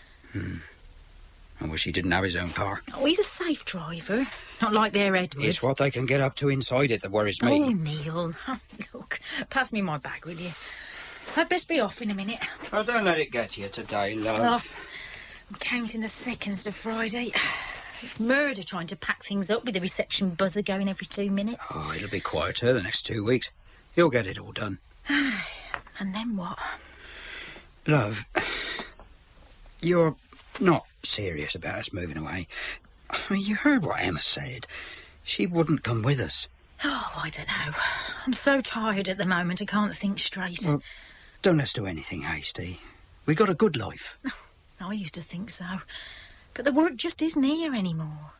I wish he didn't have his own car. Oh, he's a safe driver. Not like their Edward. It's what they can get up to inside it that worries me. Oh, Neil. Look, pass me my bag, will you? I'd best be off in a minute. Oh, don't let it get you today, love. Oh, I'm counting the seconds to Friday. It's murder trying to pack things up with the reception buzzer going every 2 minutes. Oh, it'll be quieter the next 2 weeks. You'll get it all done. And then what? Love, you're not serious about us moving away. I mean, you heard what Emma said. She wouldn't come with us. Oh, I don't know. I'm so tired at the moment I can't think straight. Well, don't let's do anything hasty. We got a good life. I used to think so. But the work just isn't here anymore.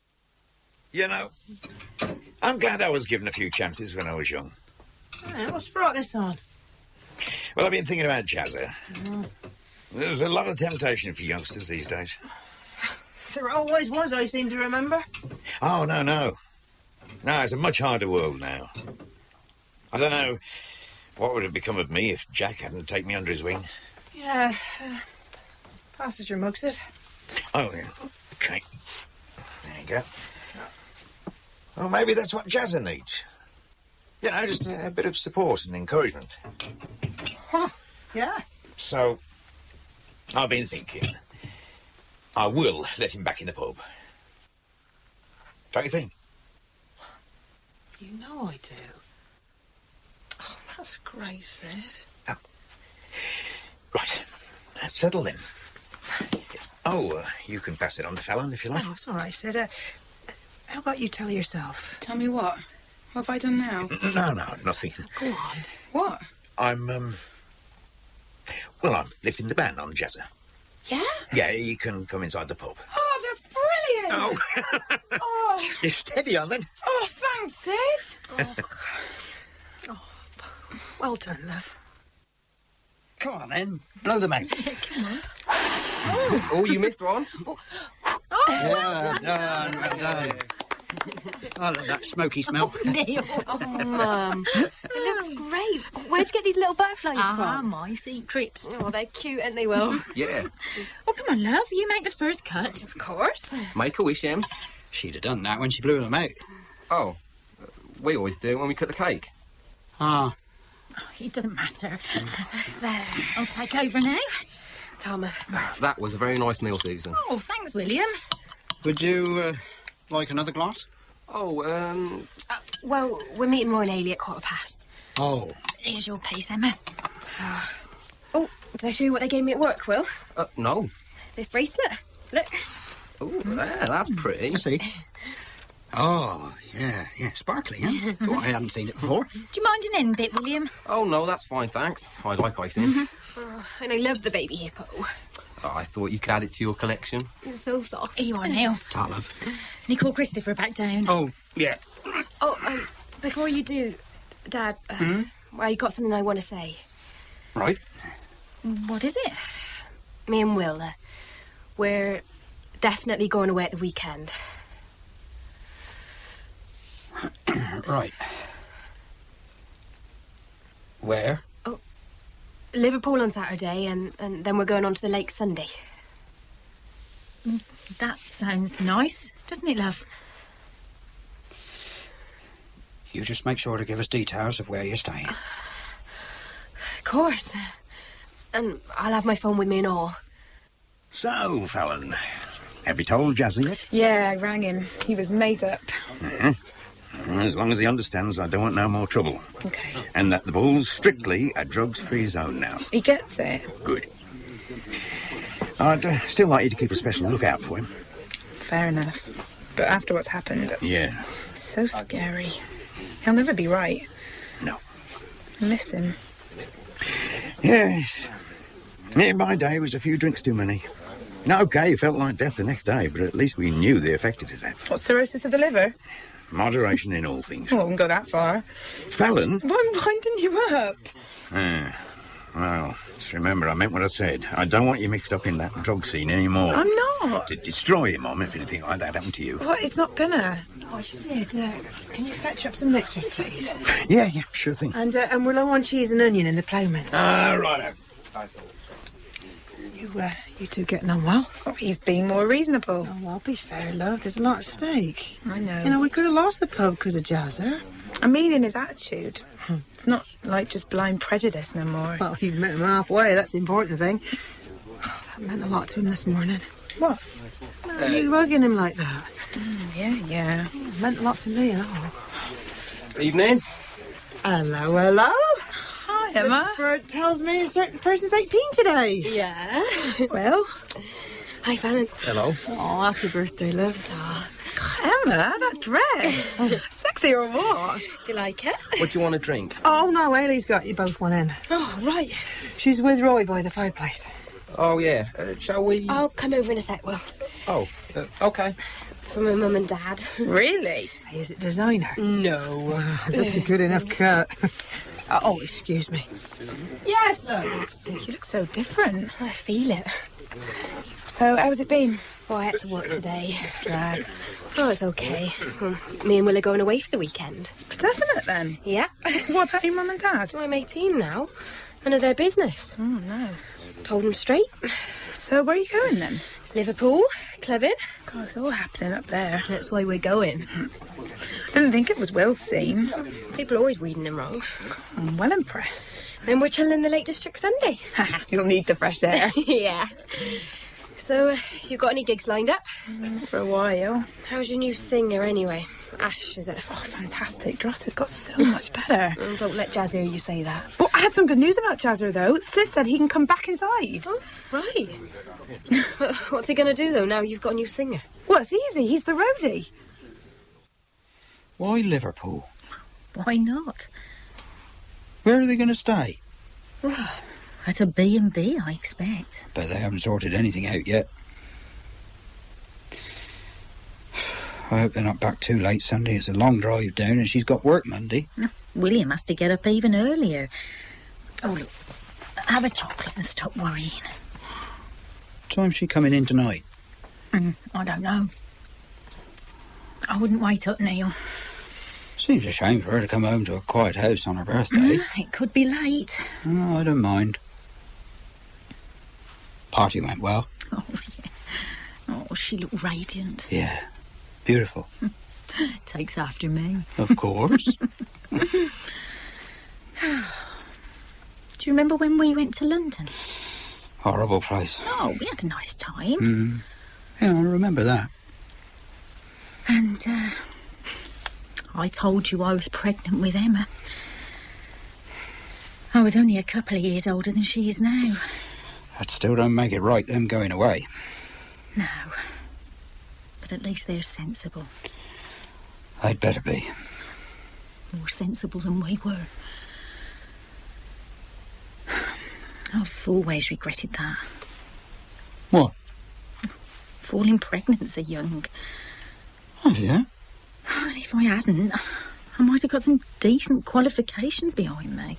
I'm glad I was given a few chances when I was young. Yeah, what's brought this on? Well, I've been thinking about Jazza. There's a lot of temptation for youngsters these days. There always was, I seem to remember. Oh, no. No, it's a much harder world now. I don't know what would have become of me if Jack hadn't taken me under his wing. Yeah. Passes your mug, Sid. Oh, yeah. OK. There you go. Well, maybe that's what Jazza needs. Just a bit of support and encouragement. Huh. Yeah. So, I've been thinking, I will let him back in the pub. Don't you think? You know I do. Oh, that's great, Sid. Oh. Right. Let's settle then. Oh, you can pass it on to Fallon if you like. Oh, it's all right, Sid. How about you tell her yourself? Tell me what? What have I done now? No, nothing. Go on. What? I'm lifting the ban on Jazza. Yeah? Yeah, you can come inside the pub. Oh, that's brilliant! Oh. You're steady on then. Oh, thanks, Sid. Well done, love. Come on, then. Blow them out. Come on. Oh, you missed one. Well done. I love that smoky smell. Neil. Oh, Mum. It looks great. Where'd you get these little butterflies from? My secret. Oh, they're cute, aren't they, Will? Yeah. Well, come on, love. You make the first cut. Of course. Make a wish, Em. She'd have done that when she blew them out. Oh, we always do it when we cut the cake. Ah. It doesn't matter. There. I'll take over now. Tom. That was a very nice meal, Susan. Oh, thanks, William. Would you like another glass? Oh, Well, we're meeting Roy and Ailey at 15:15. Oh. Here's your piece, Emma. Oh, did I show you what they gave me at work, Will? No. This bracelet. Look. Oh, there, that's pretty. I see. Oh, yeah, sparkly, huh? Oh, I hadn't seen it before. Do you mind an end bit, William? Oh, no, that's fine, thanks. I like icing. Oh, and I love the baby hippo. Oh, I thought you could add it to your collection. It's so soft. Here you are, Neil. Ta, love. Nicole Christopher back down. Oh, yeah. Oh, before you do, Dad, I got something I want to say. Right. What is it? Me and Will, we're definitely going away at the weekend. Right. Where? Liverpool on Saturday, and then we're going on to the lake Sunday. That sounds nice, doesn't it, love? You just make sure to give us details of where you're staying. Of course. And I'll have my phone with me and all. So, Fallon, have you told Jazzy yet? Yeah, I rang him. He was made up. As long as he understands I don't want no more trouble. Okay. And that the ball's strictly a drugs-free zone now. He gets it. Good. I'd still like you to keep a special lookout for him. Fair enough. But after what's happened... Yeah. It's so scary. He'll never be right. No. I miss him. Yes. Yeah, my day was a few drinks too many. No, OK, it felt like death the next day, but at least we knew the effect it'd have. What, cirrhosis of the liver? Moderation in all things. Oh, I wouldn't go that far. Fallon? Why I'm winding you up? Well, just remember, I meant what I said. I don't want you mixed up in that drug scene anymore. I'm not. To destroy him, Mum, if anything like that happened to you. What? It's not gonna. Oh, Sid, can you fetch up some mixers, please? Yeah, sure thing. And we're low on cheese and onion in the ploughman. Righto. You two getting on well? Oh, he's being more reasonable. Oh, well, be fair, love. There's a lot at stake. I know. You know, we could have lost the pub because of Jazzer. I mean in his attitude. It's not like just blind prejudice no more. Well, you've met him halfway. That's the important thing. That meant a lot to him this morning. What? You hugging him like that. Yeah. It meant a lot to me and all. Evening. Hello. Hi, Emma. The bird tells me a certain person's 18 today. Yeah. Well. Hi, Fallon. Hello. Oh, happy birthday, love. Emma, that dress. Sexy or what? Do you like it? What do you want to drink? Oh, no, Ailey's got you both one in. Oh, right. She's with Roy by the fireplace. Oh, yeah. Shall we... I'll come over in a sec, Will. Oh, OK. From my mum and dad. Really? Hey, is it designer? No. That's a good enough cut. Oh, excuse me. Yes, love. You look so different. I feel it. So, how's it been? Oh, I had to work today. Drag. Oh, it's okay. Me and Will are going away for the weekend. Definite, then? Yeah. What about your mum and dad? I'm 18 now. None of their business. Oh, no. Told them straight. So, where are you going, then? Liverpool, Clevin. God, it's all happening up there. That's why we're going. Didn't think it was Will's scene. People are always reading them wrong. I'm well impressed. Then we're chilling in the Lake District Sunday. You'll need the fresh air. Yeah. So, you got any gigs lined up? For a while. How's your new singer, anyway? Ash, is it? Oh, fantastic. Dross has got so much better. Don't let Jazz hear you say that. Well, I had some good news about Jazzer, though. Sis said he can come back inside. Oh, right. What's he going to do, though, now you've got a new singer? Well, it's easy. He's the roadie. Why Liverpool? Why not? Where are they going to stay? At a B&B, I expect. But they haven't sorted anything out yet. I hope they're not back too late Sunday. It's a long drive down and she's got work Monday. William has to get up even earlier. Oh, look, have a chocolate and stop worrying. Time's she coming in tonight? I don't know. I wouldn't wait up, Neil. Seems a shame for her to come home to a quiet house on her birthday. It could be late. Oh, I don't mind. Party went well. Oh, yeah. Oh, she looked radiant. Yeah, beautiful. Takes after me. Of course. Do you remember when we went to London? Horrible place. Oh, we had a nice time. Yeah, I remember that. And, I told you I was pregnant with Emma. I was only a couple of years older than she is now. That still don't make it right, them going away. No. But at least they're sensible. They'd better be. More sensible than we were. I've always regretted that. What? Falling pregnant so young. Have you? Well, if I hadn't, I might have got some decent qualifications behind me.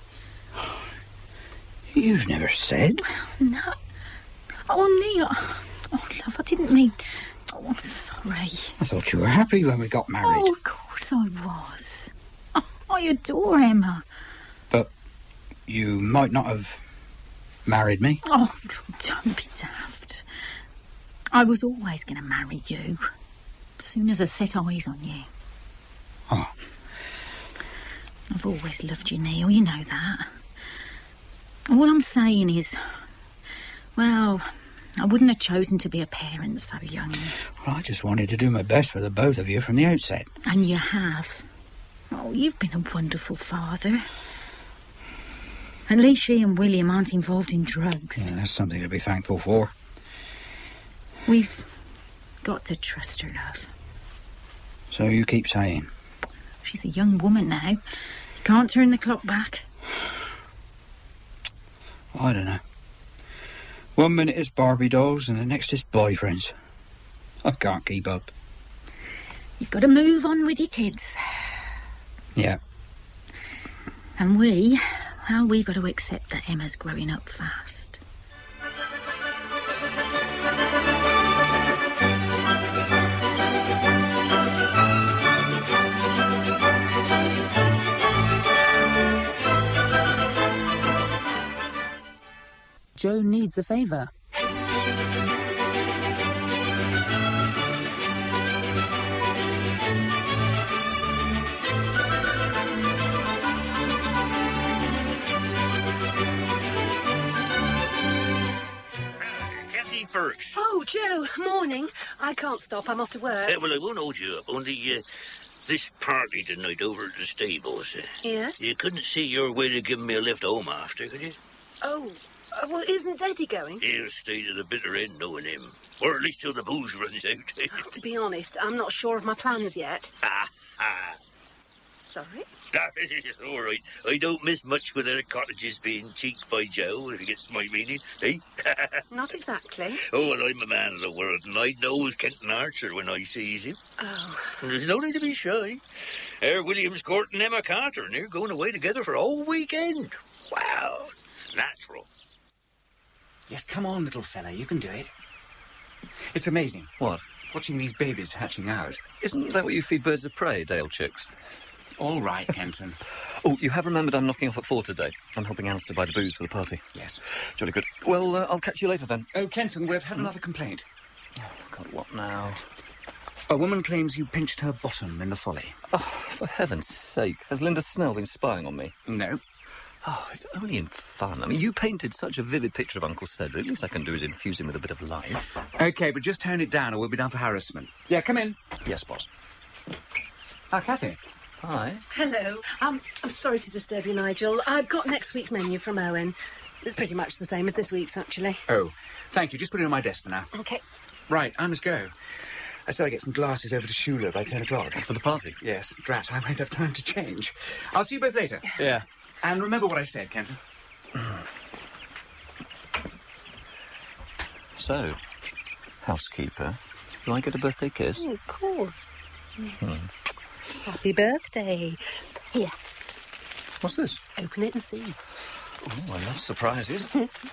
You've never said. No. Oh, Neil. Oh, love, I didn't mean... Oh, I'm sorry. I thought you were happy when we got married. Oh, of course I was. I adore Emma. But you might not have married me. Oh, don't be daft. I was always going to marry you. As soon as I set eyes on you. Oh. I've always loved you, Neil, you know that. All I'm saying is, well, I wouldn't have chosen to be a parent so young. Well, I just wanted to do my best for the both of you from the outset. And you have. Oh, you've been a wonderful father. At least she and William aren't involved in drugs. Yeah, that's something to be thankful for. We've got to trust her, love. So you keep saying. She's a young woman now. You can't turn the clock back. I don't know. 1 minute it's Barbie dolls and the next it's boyfriends. I can't keep up. You've got to move on with your kids. Yeah. And we've got to accept that Emma's growing up fast. Joe needs a favour. Perks. Oh, Joe, morning. I can't stop. I'm off to work. Well, I won't hold you up. Only, this party tonight over at the stables. Yes? You couldn't see your way to give me a lift home after, could you? Oh, well, isn't Daddy going? He'll stay to the bitter end, knowing him. Or at least till the booze runs out. To be honest, I'm not sure of my plans yet. Sorry? It's all right. I don't miss much with their cottages being cheeked by Joe, if you get my meaning, eh? Not exactly. Oh, well, I'm a man of the world, and I knows Kenton Archer when I sees him. Oh. And there's no need to be shy. William's courting Emma Carter, and they're going away together for a whole weekend. Wow, it's natural. Yes, come on, little fella, you can do it. It's amazing. What? Watching these babies hatching out. Isn't that what you feed birds of prey, Dale chicks? All right, Kenton. Oh, you have remembered I'm knocking off at 4 today. I'm helping Alice to buy the booze for the party. Yes. Jolly good. Well, I'll catch you later then. Oh, Kenton, we've had another complaint. Oh, God, what now? A woman claims you pinched her bottom in the Folly. Oh, for heaven's sake. Has Linda Snell been spying on me? No. Oh, it's only in fun. I mean, you painted such a vivid picture of Uncle Cedric. Least I can do is infuse him with a bit of life. OK, but just tone it down or we'll be down for harassment. Yeah, come in. Yes, boss. Ah, Kathy. Hi. Hello. I'm sorry to disturb you, Nigel. I've got next week's menu from Owen. It's pretty much the same as this week's, actually. Oh, thank you. Just put it on my desk for now. OK. Right, I must go. I said I'd get some glasses over to Shula by 10 o'clock. For the party? Yes. Drat, I won't have time to change. I'll see you both later. Yeah. And remember what I said, Kenton. So, housekeeper, do I get a birthday kiss? Oh, of course. Happy birthday. Here. What's this? Open it and see. Oh, I love surprises.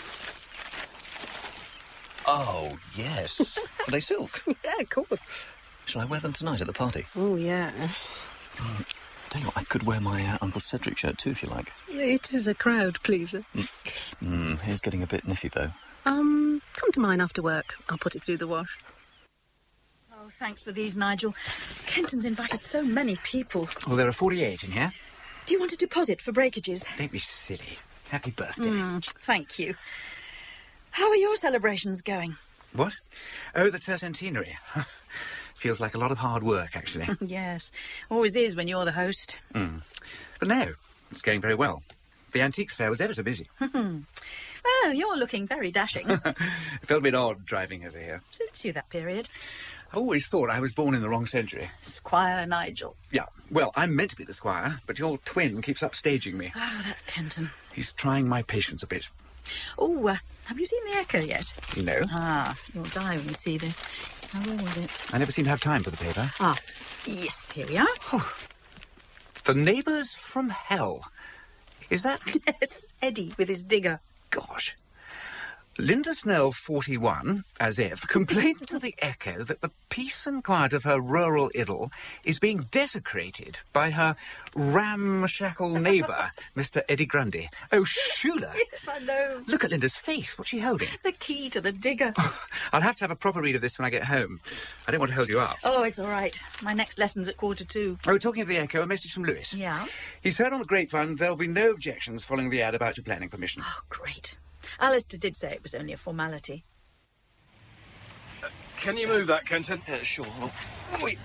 Oh, yes. Are they silk? Yeah, of course. Shall I wear them tonight at the party? Oh, yeah. Tell you what, I could wear my Uncle Cedric shirt too, if you like. It is a crowd pleaser. Here's getting a bit niffy, though. Come to mine after work. I'll put it through the wash. Oh, thanks for these, Nigel. Kenton's invited so many people. Well, there are 48 in here. Do you want a deposit for breakages? Don't be silly. Happy birthday. Thank you. How are your celebrations going? What? Oh, the tercentenary. Feels like a lot of hard work, actually. Yes, always is when you're the host. But no, it's going very well. The antiques fair was ever so busy. Well, you're looking very dashing. It felt a bit odd driving over here. Suits you, that period. I always thought I was born in the wrong century. Squire Nigel. Yeah, well, I'm meant to be the squire, but your twin keeps upstaging me. Oh, that's Kenton. He's trying my patience a bit. Oh, have you seen the Echo yet? No. Ah, you'll die when you see this. How old is it? I never seem to have time for the paper. Ah, yes, here we are. The Neighbours from Hell. Is that... Yes, Eddie with his digger. Gosh. Linda Snell, 41, as if, complained to the Echo that the peace and quiet of her rural idyll is being desecrated by her ramshackle neighbour, Mr. Eddie Grundy. Oh, Shula! Yes, I know. Look at Linda's face. What's she holding? The key to the digger. I'll have to have a proper read of this when I get home. I don't want to hold you up. Oh, it's all right. My next lesson's at 2:45. Oh, talking of the Echo, a message from Lewis. Yeah? He's heard on the grapevine there'll be no objections following the ad about your planning permission. Oh, great. Alistair did say it was only a formality. Can you move that, Kenton? Sure. Wait.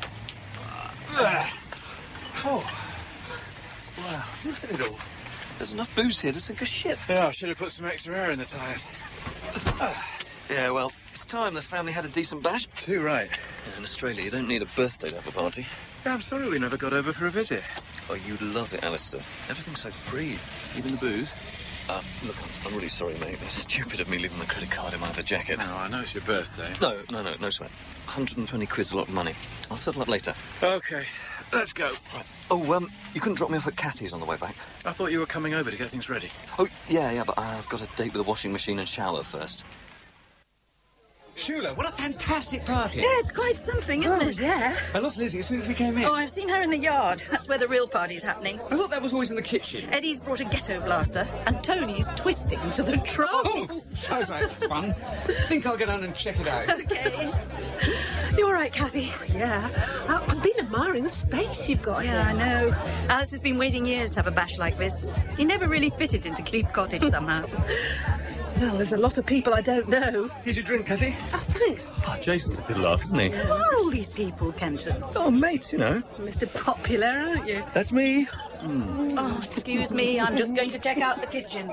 Oh. Wow, look at it all. There's enough booze here to sink a ship. Yeah, I should have put some extra air in the tyres. Yeah, well, it's time the family had a decent bash. Too right. In Australia, you don't need a birthday to have a party. Yeah, I'm sorry we never got over for a visit. Oh, you'd love it, Alistair. Everything's so free. Even the booze. Look, I'm really sorry, mate. It's stupid of me leaving the credit card in my other jacket. No, I know it's your birthday. No sweat. 120 quid's a lot of money. I'll settle up later. OK, let's go. Right. Oh, you couldn't drop me off at Kathy's on the way back? I thought you were coming over to get things ready. Oh, yeah, but I've got a date with the washing machine and shower first. Shula, what a fantastic party. Yeah, it's quite something, isn't it? Yeah. I lost Lizzie as soon as we came in. Oh, I've seen her in the yard. That's where the real party's happening. I thought that was always in the kitchen. Eddie's brought a ghetto blaster, and Tony's twisting to the drums. Oh, sounds like fun. Think I'll go down and check it out. OK. You all right, Kathy? Yeah. I've been admiring the space you've got here. Yeah, I know. Alice has been waiting years to have a bash like this. He never really fitted into Cleeve Cottage somehow. Well, there's a lot of people I don't know. Here's your drink, Kathy. Oh, thanks. Oh, Jason's a good laugh, isn't he? Who are all these people, Kenton? Oh, mates, you know. Mr. Popular, aren't you? That's me. Oh, excuse me. I'm just going to check out the kitchen.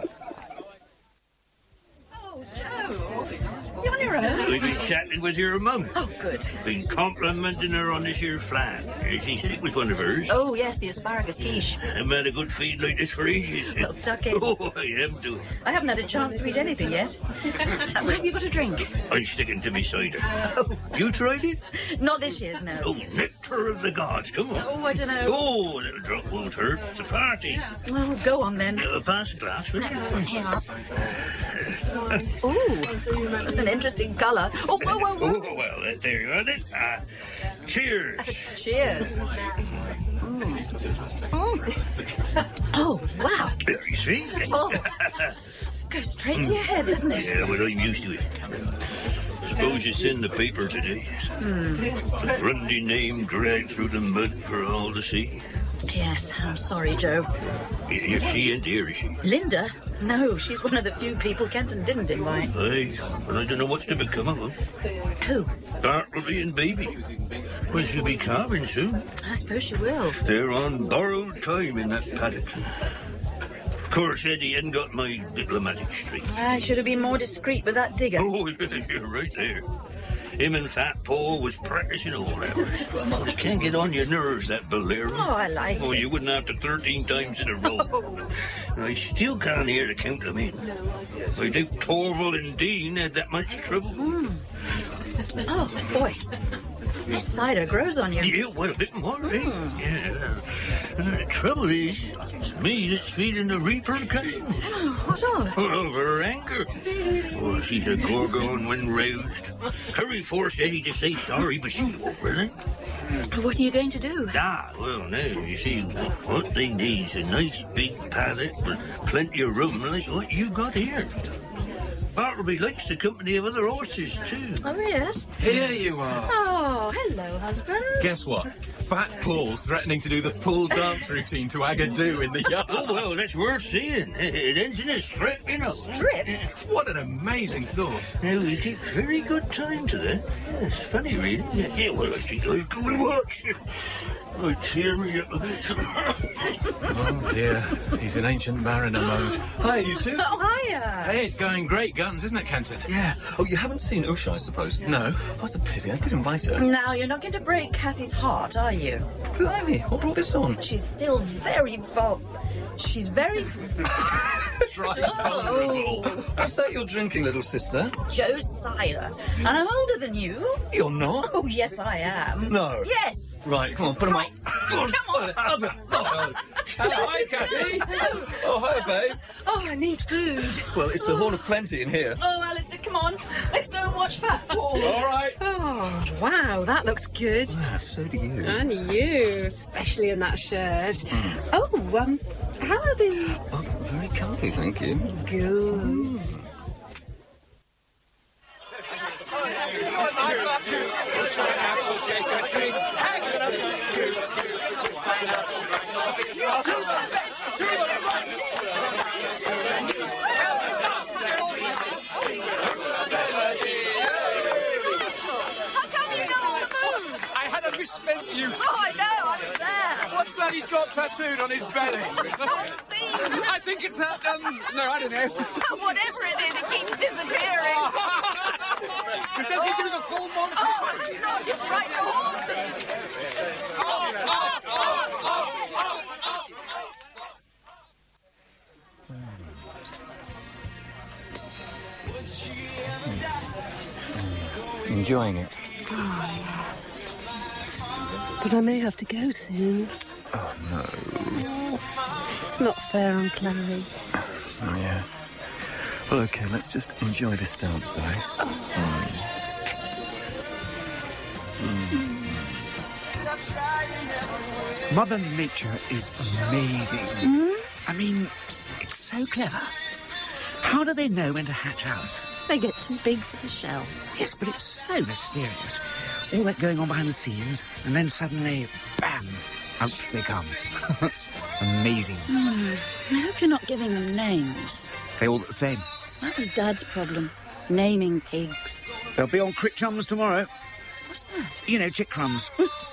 Oh, Joe. You on your own? We've been chatting with your mum. Oh, good. Been complimenting her on this here flat. She said it was one of hers. Oh, yes, the asparagus quiche. I haven't had a good feed like this for ages. Well, tuck in. Oh, I am too. I haven't had a chance to eat anything yet. Have you got a drink? I'm sticking to me cider. You tried it? Not this year's, no. Oh, nectar of the gods. Come on. Oh, I don't know. Oh, a little drop won't hurt. It's a party. Well, go on then. Pass a glass, will you? Here. Oh, that's an interesting colour. Oh, whoa. Oh, well, there you are then. Cheers. Cheers. Oh, wow. There you see. Oh. Goes straight to your head, doesn't it? Yeah, well, I'm used to it. Suppose you send the paper today. The Grundy name dragged through the mud for all to see. Yes, I'm sorry, Joe. If she ain't here, is she? Linda? No, she's one of the few people Kenton didn't invite. Aye, but I don't know what's to become of them. Who? Bartleby and Baby. Well, she'll be calving soon. I suppose she will. They're on borrowed time in that paddock. Of course, Eddie hadn't got my diplomatic streak. I should have been more discreet with that digger. Oh, you're right there. Him and Fat Paul was practicing all hours. It can get on your nerves, that bolero. Oh, I like Oh, it. you wouldn't have to 13 times in a row. I still can't hear to count them in. I doubt Torval and Dean had that much trouble. Oh, boy. This cider grows on you. Yeah, well, a bit more, eh? Yeah. The trouble is, it's me that's feeling the repercussions. What of? Of her anger. Oh, she's a gorgon when roused. Hurry forced Eddie to say sorry, but she won't relent. What are you going to do? Well, now, you see, what they need is a nice big paddock with plenty of room like what you got here. Bartleby likes the company of other horses, too. Oh, yes? Here you are. Oh, hello, husband. Guess what? Fat Paul's threatening to do the full dance routine to Agadoo in the yard. Oh, well, that's worth seeing. It ends in a strip, you know. Strip? What an amazing thought. Now, we take very good time to that. Yeah, it's funny, really. Yeah, well, I think I'll go and watch it. Oh, cheer me up a bit. Oh, dear. He's in ancient mariner mode. Hi, you two. Oh, hiya. Hey, it's going great guns, isn't it, Kenton? Yeah. Oh, you haven't seen Usha, I suppose? No. What's a pity. I did invite her. Now, you're not going to break Kathy's heart, are you? Blimey, what brought this on? She's still very She's very... Right, vulnerable. What's that you're drinking, little sister? Josiah. And I'm older than you. You're not? Oh, yes, I am. No. Yes. Right, come on, put 'em away. Come on. Hi, Kathy. Oh, hi, babe. Oh, I need food. Well, it's the Hall of Plenty in here. Oh, Alistair, come on. Let's go and watch Fat Paul. All right. Oh, wow, that looks good. Ah, so do you. And you, especially in that shirt. Oh, how are the... Oh, very comfy, thank you. Good. I had a misspent youth. Oh, I know, I was there. What's that he's got tattooed on his belly? I think it's that, no, I don't know. Whatever it is, it keeps disappearing. Does he do the full Monty? Oh, not just right the horses. Enjoying it? But I may have to go soon. Oh, no. It's not fair on Chloe. Oh, yeah. Well, OK, let's just enjoy this dance, though. Mother Nature is amazing. I mean, it's so clever. How do they know when to hatch out? They get too big for the shell. Yes, but it's so mysterious. All that going on behind the scenes, and then suddenly, bam, out they come. Amazing. I hope you're not giving them names. They all look the same. That was Dad's problem. Naming pigs. They'll be on Crick Chums tomorrow. What's that? You know, chick crumbs.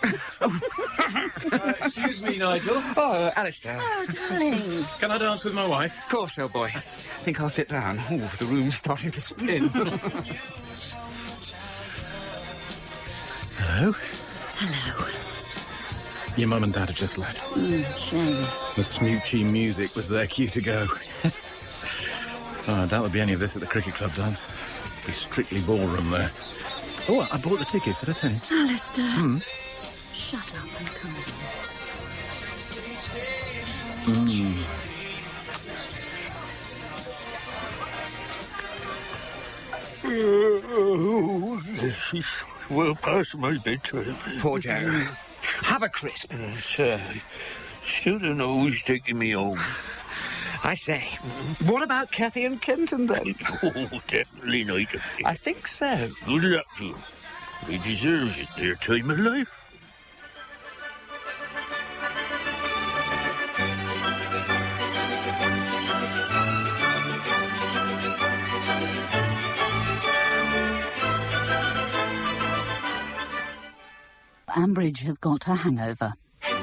Excuse me, Nigel. Oh, Alistair. Oh, darling. Can I dance with my wife? Of course, old boy. I think I'll sit down. Oh, the room's starting to spin. Hello? Hello. Your mum and dad have just left. Shame. The smoochy music was their cue to go. Oh, I doubt there'll be any of this at the cricket club dance. It'll be strictly ballroom there. Oh, I bought the tickets, did I tell you? Alistair. Shut up and come in. Oh, this is well past my bedtime. Poor Joe. Have a crisp. Still don't know who's taking me home. I say, what about Kathy and Kenton, then? Oh, definitely not. I think so. Good luck to them. They deserve it, their time of life. Ambridge has got her hangover.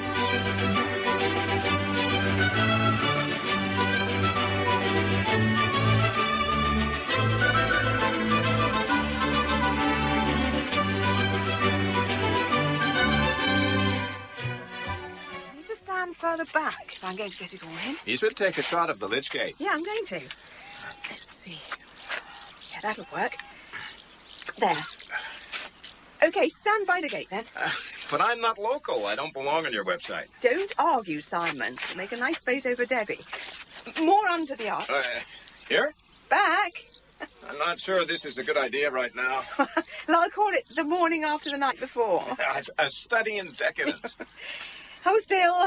Need to stand further back if I'm going to get it all in. You should take a shot of the lich gate. Yeah, I'm going to. Let's see. Yeah, that'll work. There. OK, stand by the gate, then. But I'm not local. I don't belong on your website. Don't argue, Simon. Make a nice photo for Debbie. More onto the arch. Here? Back. I'm not sure this is a good idea right now. Well, I'll call it the morning after the night before. A study in decadence. Hold still.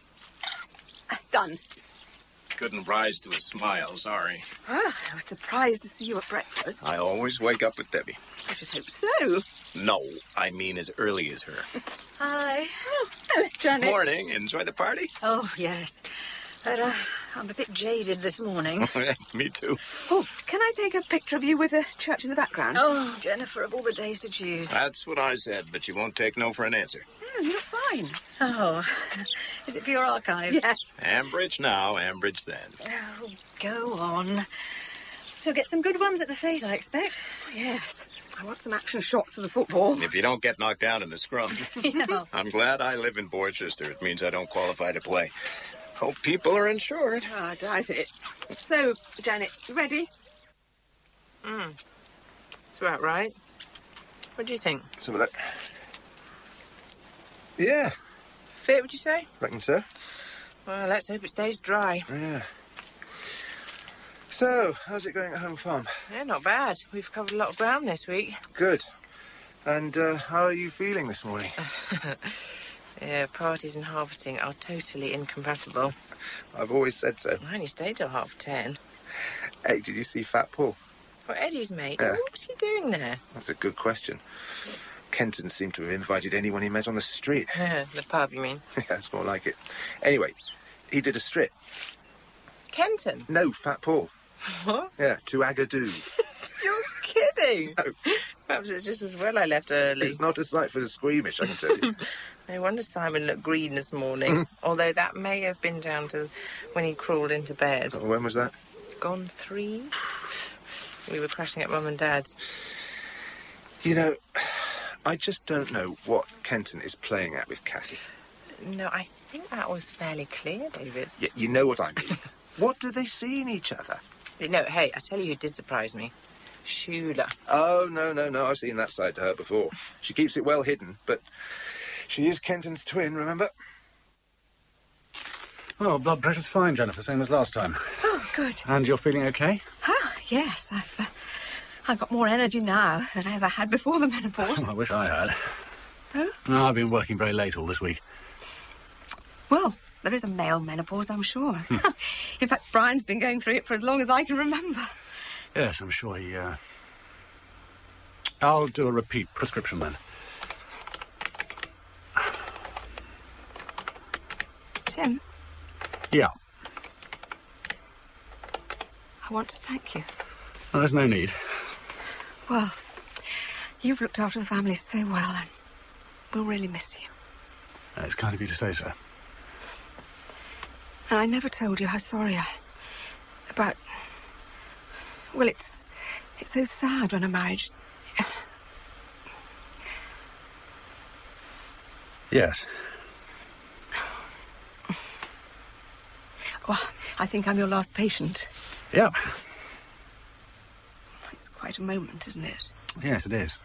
Done. Couldn't rise to a smile, sorry. Ah, I was surprised to see you at breakfast. I always wake up with Debbie. I should hope so. No, I mean as early as her. Hi. Oh, hello, Janet. Morning. Enjoy the party? Oh, yes. But I'm a bit jaded this morning. Me too. Oh, can I take a picture of you with a church in the background? Oh, Jennifer, of all the days to choose. That's what I said, but you won't take no for an answer. You look fine. Oh, is it for your archive? Yeah. Ambridge now, Ambridge then. Oh, go on. You'll get some good ones at the fete, I expect. Yes. I want some action shots of the football. If you don't get knocked down in the scrum. You know. I'm glad I live in Borchester. It means I don't qualify to play. Hope people are insured. Oh, I doubt it. So, Janet, you ready? It's about right. What do you think? Let's have a look. Yeah, Fit, would you say? reckon so. Well, let's hope it stays dry. Yeah. So, how's it going at home farm? Yeah, not bad. We've covered a lot of ground this week. Good. And how are you feeling this morning? Yeah, parties and harvesting are totally incompatible. I've always said so. I only stayed till 10:30. Hey, did you see Fat Paul? Well, Eddie's mate. Yeah. What was he doing there? That's a good question. Kenton seemed to have invited anyone he met on the street. The pub, you mean? Yeah, it's more like it. Anyway, he did a strip. Kenton? No, Fat Paul. What? Yeah, to Agadoo. You're kidding. No. Perhaps it's just as well I left early. It's not a sight for the squeamish, I can tell you. No wonder Simon looked green this morning. Although that may have been down to when he crawled into bed. Oh, when was that? Gone 3. We were crashing at Mum and Dad's. You know, I just don't know what Kenton is playing at with Cathy. No, I think that was fairly clear, David. Yeah, you know what I mean. What do they see in each other? No, hey, I tell you who did surprise me. Shula. Oh, no. I've seen that side to her before. She keeps it well hidden, but she is Kenton's twin, remember? Oh, blood pressure's fine, Jennifer, same as last time. Oh, good. And you're feeling okay? Ah, yes. I've got more energy now than I ever had before the menopause. I wish I had. Oh? No, I've been working very late all this week. Well, there is a male menopause, I'm sure. In fact, Brian's been going through it for as long as I can remember. Yes, I'm sure he, I'll do a repeat prescription then. Tim, Yeah. I want to thank you. Well, there's no need. Well, you've looked after the family so well, and we'll really miss you. It's kind of you to say so. And I never told you how sorry about... Well, it's so sad when a marriage... Yes. Well, I think I'm your last patient. Yeah. It's quite a moment, isn't it? Yes, it is.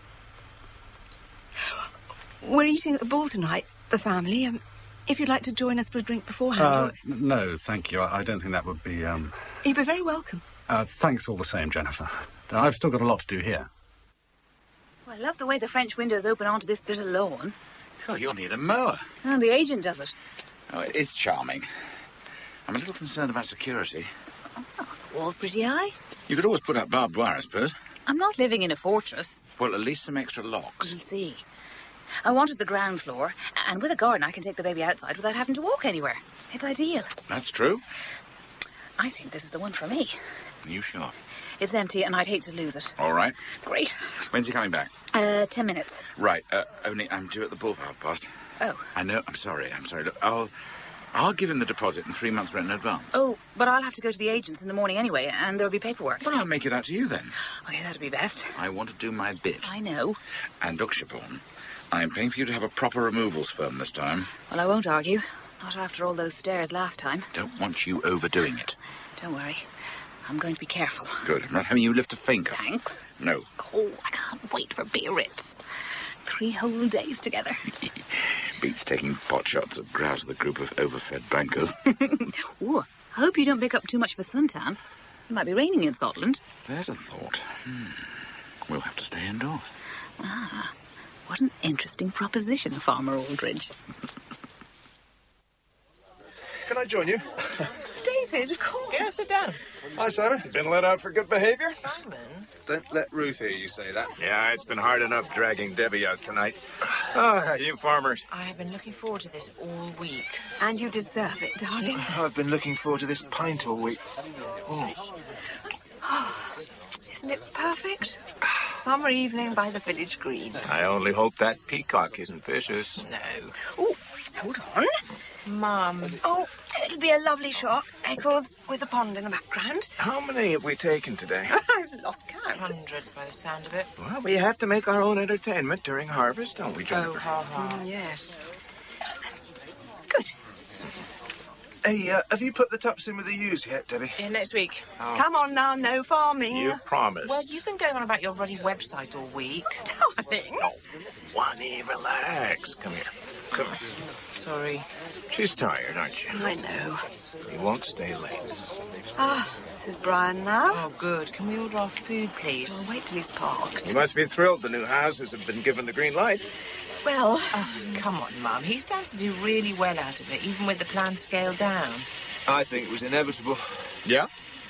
We're eating at the ball tonight, the family. If you'd like to join us for a drink beforehand... No, thank you. I don't think that would be, You'd be very welcome. Thanks all the same, Jennifer. I've still got a lot to do here. Well, I love the way the French windows open onto this bit of lawn. Oh, you'll need a mower. And the agent does it. Oh, it is charming. I'm a little concerned about security. Wall's pretty high. You could always put up barbed wire, I suppose. I'm not living in a fortress. Well, at least some extra locks. We'll see. I wanted the ground floor, and with a garden I can take the baby outside without having to walk anywhere. It's ideal. That's true. I think this is the one for me. You sure? It's empty, and I'd hate to lose it. All right. Great. When's he coming back? 10 minutes. Right. Only I'm due at the bull for 1:30. Oh. I know. I'm sorry. Look, I'll give him the deposit and 3 months' rent in advance. Oh, but I'll have to go to the agents in the morning anyway, and there'll be paperwork. Well, I'll make it out to you then. Okay, that'd be best. I want to do my bit. I know. And look, Siobhan, I'm paying for you to have a proper removals firm this time. Well, I won't argue. Not after all those stairs last time. Don't want you overdoing it. Don't worry. I'm going to be careful. Good. I'm not having you lift a finger. Thanks. No. Oh, I can't wait for Biarritz. 3 whole days together. Beats taking pot shots at grouse with a group of overfed bankers. Ooh, I hope you don't pick up too much of a suntan. It might be raining in Scotland. There's a thought. We'll have to stay indoors. Ah, what an interesting proposition, Farmer Aldridge. Can I join you? David, of course. Yeah, sit down. Hi, Simon. Been let out for good behaviour? Simon? Don't let Ruth hear you say that. Yeah, it's been hard enough dragging Debbie out tonight. Ah, you farmers. I have been looking forward to this all week. And you deserve it, darling. I've been looking forward to this pint all week. Oh, isn't it perfect? Summer evening by the village green. I only hope that peacock isn't vicious. No. Oh, hold on. Mum. Oh, it'll be a lovely shot. Eccles with the pond in the background. How many have we taken today? I've lost count. Hundreds by the sound of it. Well, we have to make our own entertainment during harvest, don't we, Jennifer? Oh, ha ha. Yes. Good. Hey, have you put the tops in with the ewes yet, Debbie? Yeah, next week. Oh. Come on now, no farming. You promised. Well, you've been going on about your bloody website all week. Darling. Oh, Wani, relax. Come here. Come here. Sorry. She's tired, aren't you? I know. You won't stay late. Ah, this is Brian now. Oh, good. Can we order our food, please? I'll wait till he's parked. You must be thrilled the new houses have been given the green light. Well... Oh, come on, Mum. He stands to do really well out of it, even with the plan scaled down. I think it was inevitable. Yeah?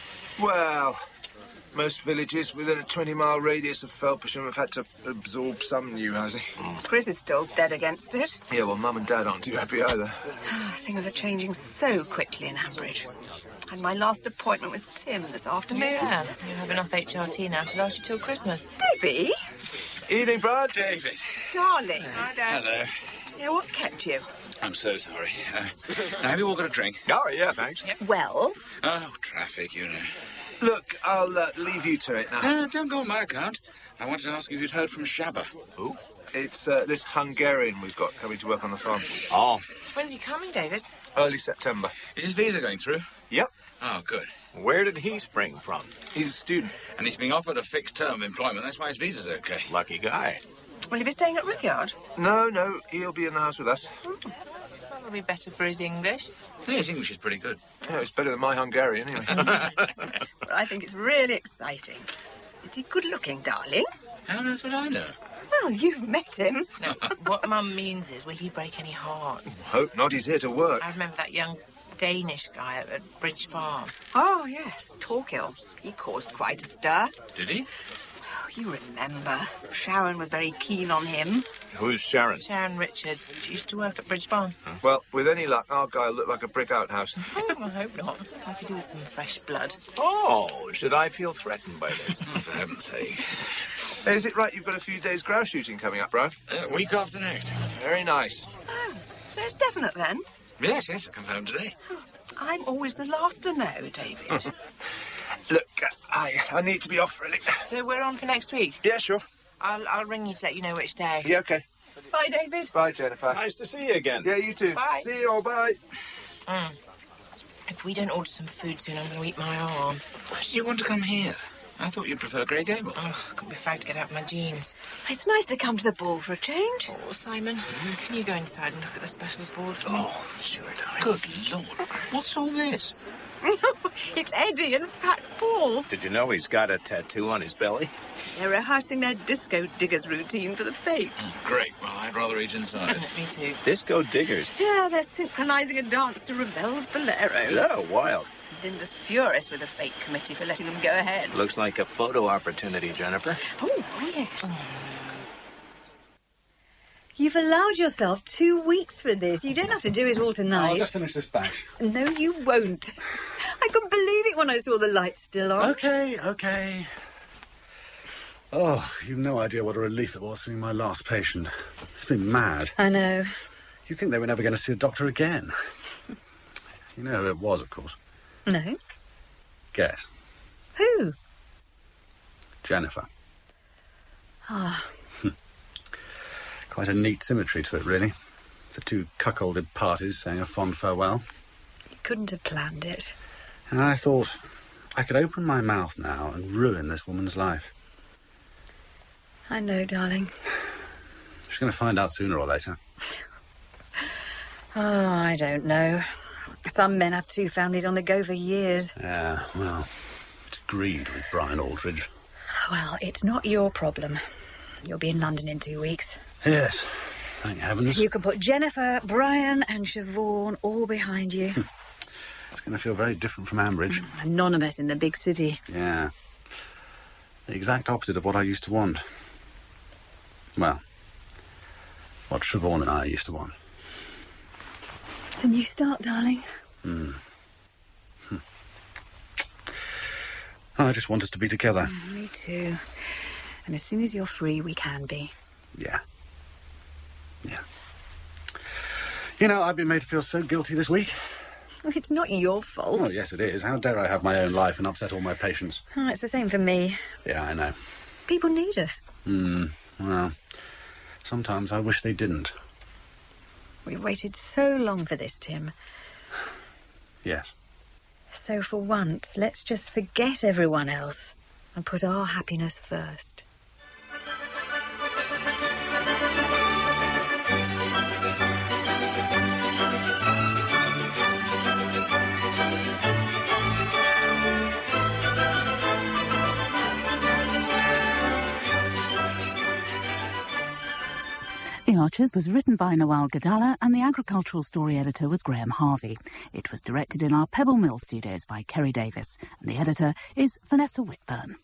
Well, most villages within a 20-mile radius of Felpersham have had to absorb some new housing. Chris is still dead against it. Yeah, well, Mum and Dad aren't too happy either. Things are changing so quickly in Ambridge. I had my last appointment with Tim this afternoon. Yeah, you have enough HRT now to last you till Christmas. Debbie? Evening, Brad. David. Darling. Hi, Dad. Hello. Yeah, what kept you? I'm so sorry. Now, have you all got a drink? Oh, yeah, thanks. Yep. Well? Oh, traffic, you know. Look, I'll leave you to it now. No, don't go on my account. I wanted to ask if you'd heard from Shabba. Who? It's this Hungarian we've got coming to work on the farm. Oh. When's he coming, David? Early September. Is his visa going through? Yep. Oh, good. Where did he spring from? He's a student. And he's being offered a fixed term of employment. That's why his visa's okay. Lucky guy. Will he be staying at Rickyard? No, he'll be in the house with us. That'll be better for his English. Yeah, his English is pretty good. Yeah, it's better than my Hungarian, anyway. Well, I think it's really exciting. Is he good-looking, darling? How on earth would I know? Well, you've met him. No, what Mum means is, will he break any hearts? Hope not, he's here to work. I remember that young Danish guy at Bridge Farm. Oh, yes, Torquil. He caused quite a stir. Did he? Oh, you remember. Sharon was very keen on him. Who's Sharon? Sharon Richards. She used to work at Bridge Farm. Well, with any luck, our guy will look like a brick outhouse. Oh, I hope not. I could do with some fresh blood. Oh, should I feel threatened by this? Oh, for heaven's sake. Hey, is it right you've got a few days grouse shooting coming up, Brian? Week after next. Very nice. Oh, so it's definite then? Yes, I confirmed today. I'm always the last to know, David. Look, I need to be off, really. So we're on for next week? Yeah, sure. I'll ring you to let you know which day. Yeah, okay. Bye, David. Bye, Jennifer. Nice to see you again. Yeah, you too. Bye. See you all, bye. If we don't order some food soon, I'm going to eat my arm. Why did you want to come here? I thought you'd prefer Grey Gable. Oh, I couldn't be fagged to get out of my jeans. It's nice to come to the ball for a change. Oh, Simon, can you go inside and look at the specials board for me? Oh, sure, darling. Good Lord. What's all this? It's Eddie and Fat Paul. Did you know he's got a tattoo on his belly? They're rehearsing their disco diggers routine for the fete. Oh, great. Well, I'd rather eat inside. Me too. Disco diggers. Yeah, they're synchronising a dance to Ravel's Bolero. Oh, wild. Linda's furious with the fete committee for letting them go ahead. Looks like a photo opportunity, Jennifer. Oh, yes. You've allowed yourself 2 weeks for this. You don't have to do it all tonight. I'll just finish this batch. No, you won't. I couldn't believe it when I saw the lights still on. Okay. Oh, you've no idea what a relief it was seeing my last patient. It's been mad. I know. You'd think they were never going to see a doctor again. You know who it was, of course. No. Guess. Who? Jennifer. Ah. Quite a neat symmetry to it, really. The two cuckolded parties saying a fond farewell. You couldn't have planned it. And I thought, I could open my mouth now and ruin this woman's life. I know, darling. She's going to find out sooner or later. Oh, I don't know. Some men have 2 families on the go for years. Yeah, well, it's greed with Brian Aldridge. Well, it's not your problem. You'll be in London in 2 weeks. Yes, thank heavens. You can put Jennifer, Brian and Siobhan all behind you. It's going to feel very different from Ambridge. Anonymous in the big city. Yeah. The exact opposite of what I used to want. Well, what Siobhan and I used to want. It's a new start, darling. I just want us to be together. Me too. And as soon as you're free, we can be. Yeah. You know, I've been made to feel so guilty this week. It's not your fault. Oh, yes, it is. How dare I have my own life and upset all my patients? Oh, it's the same for me. Yeah, I know. People need us. Well, sometimes I wish they didn't. We've waited so long for this, Tim. Yes. So for once, let's just forget everyone else and put our happiness first. The Archers was written by Noel Gadalla and the agricultural story editor was Graham Harvey. It was directed in our Pebble Mill studios by Kerry Davis and the editor is Vanessa Whitburn.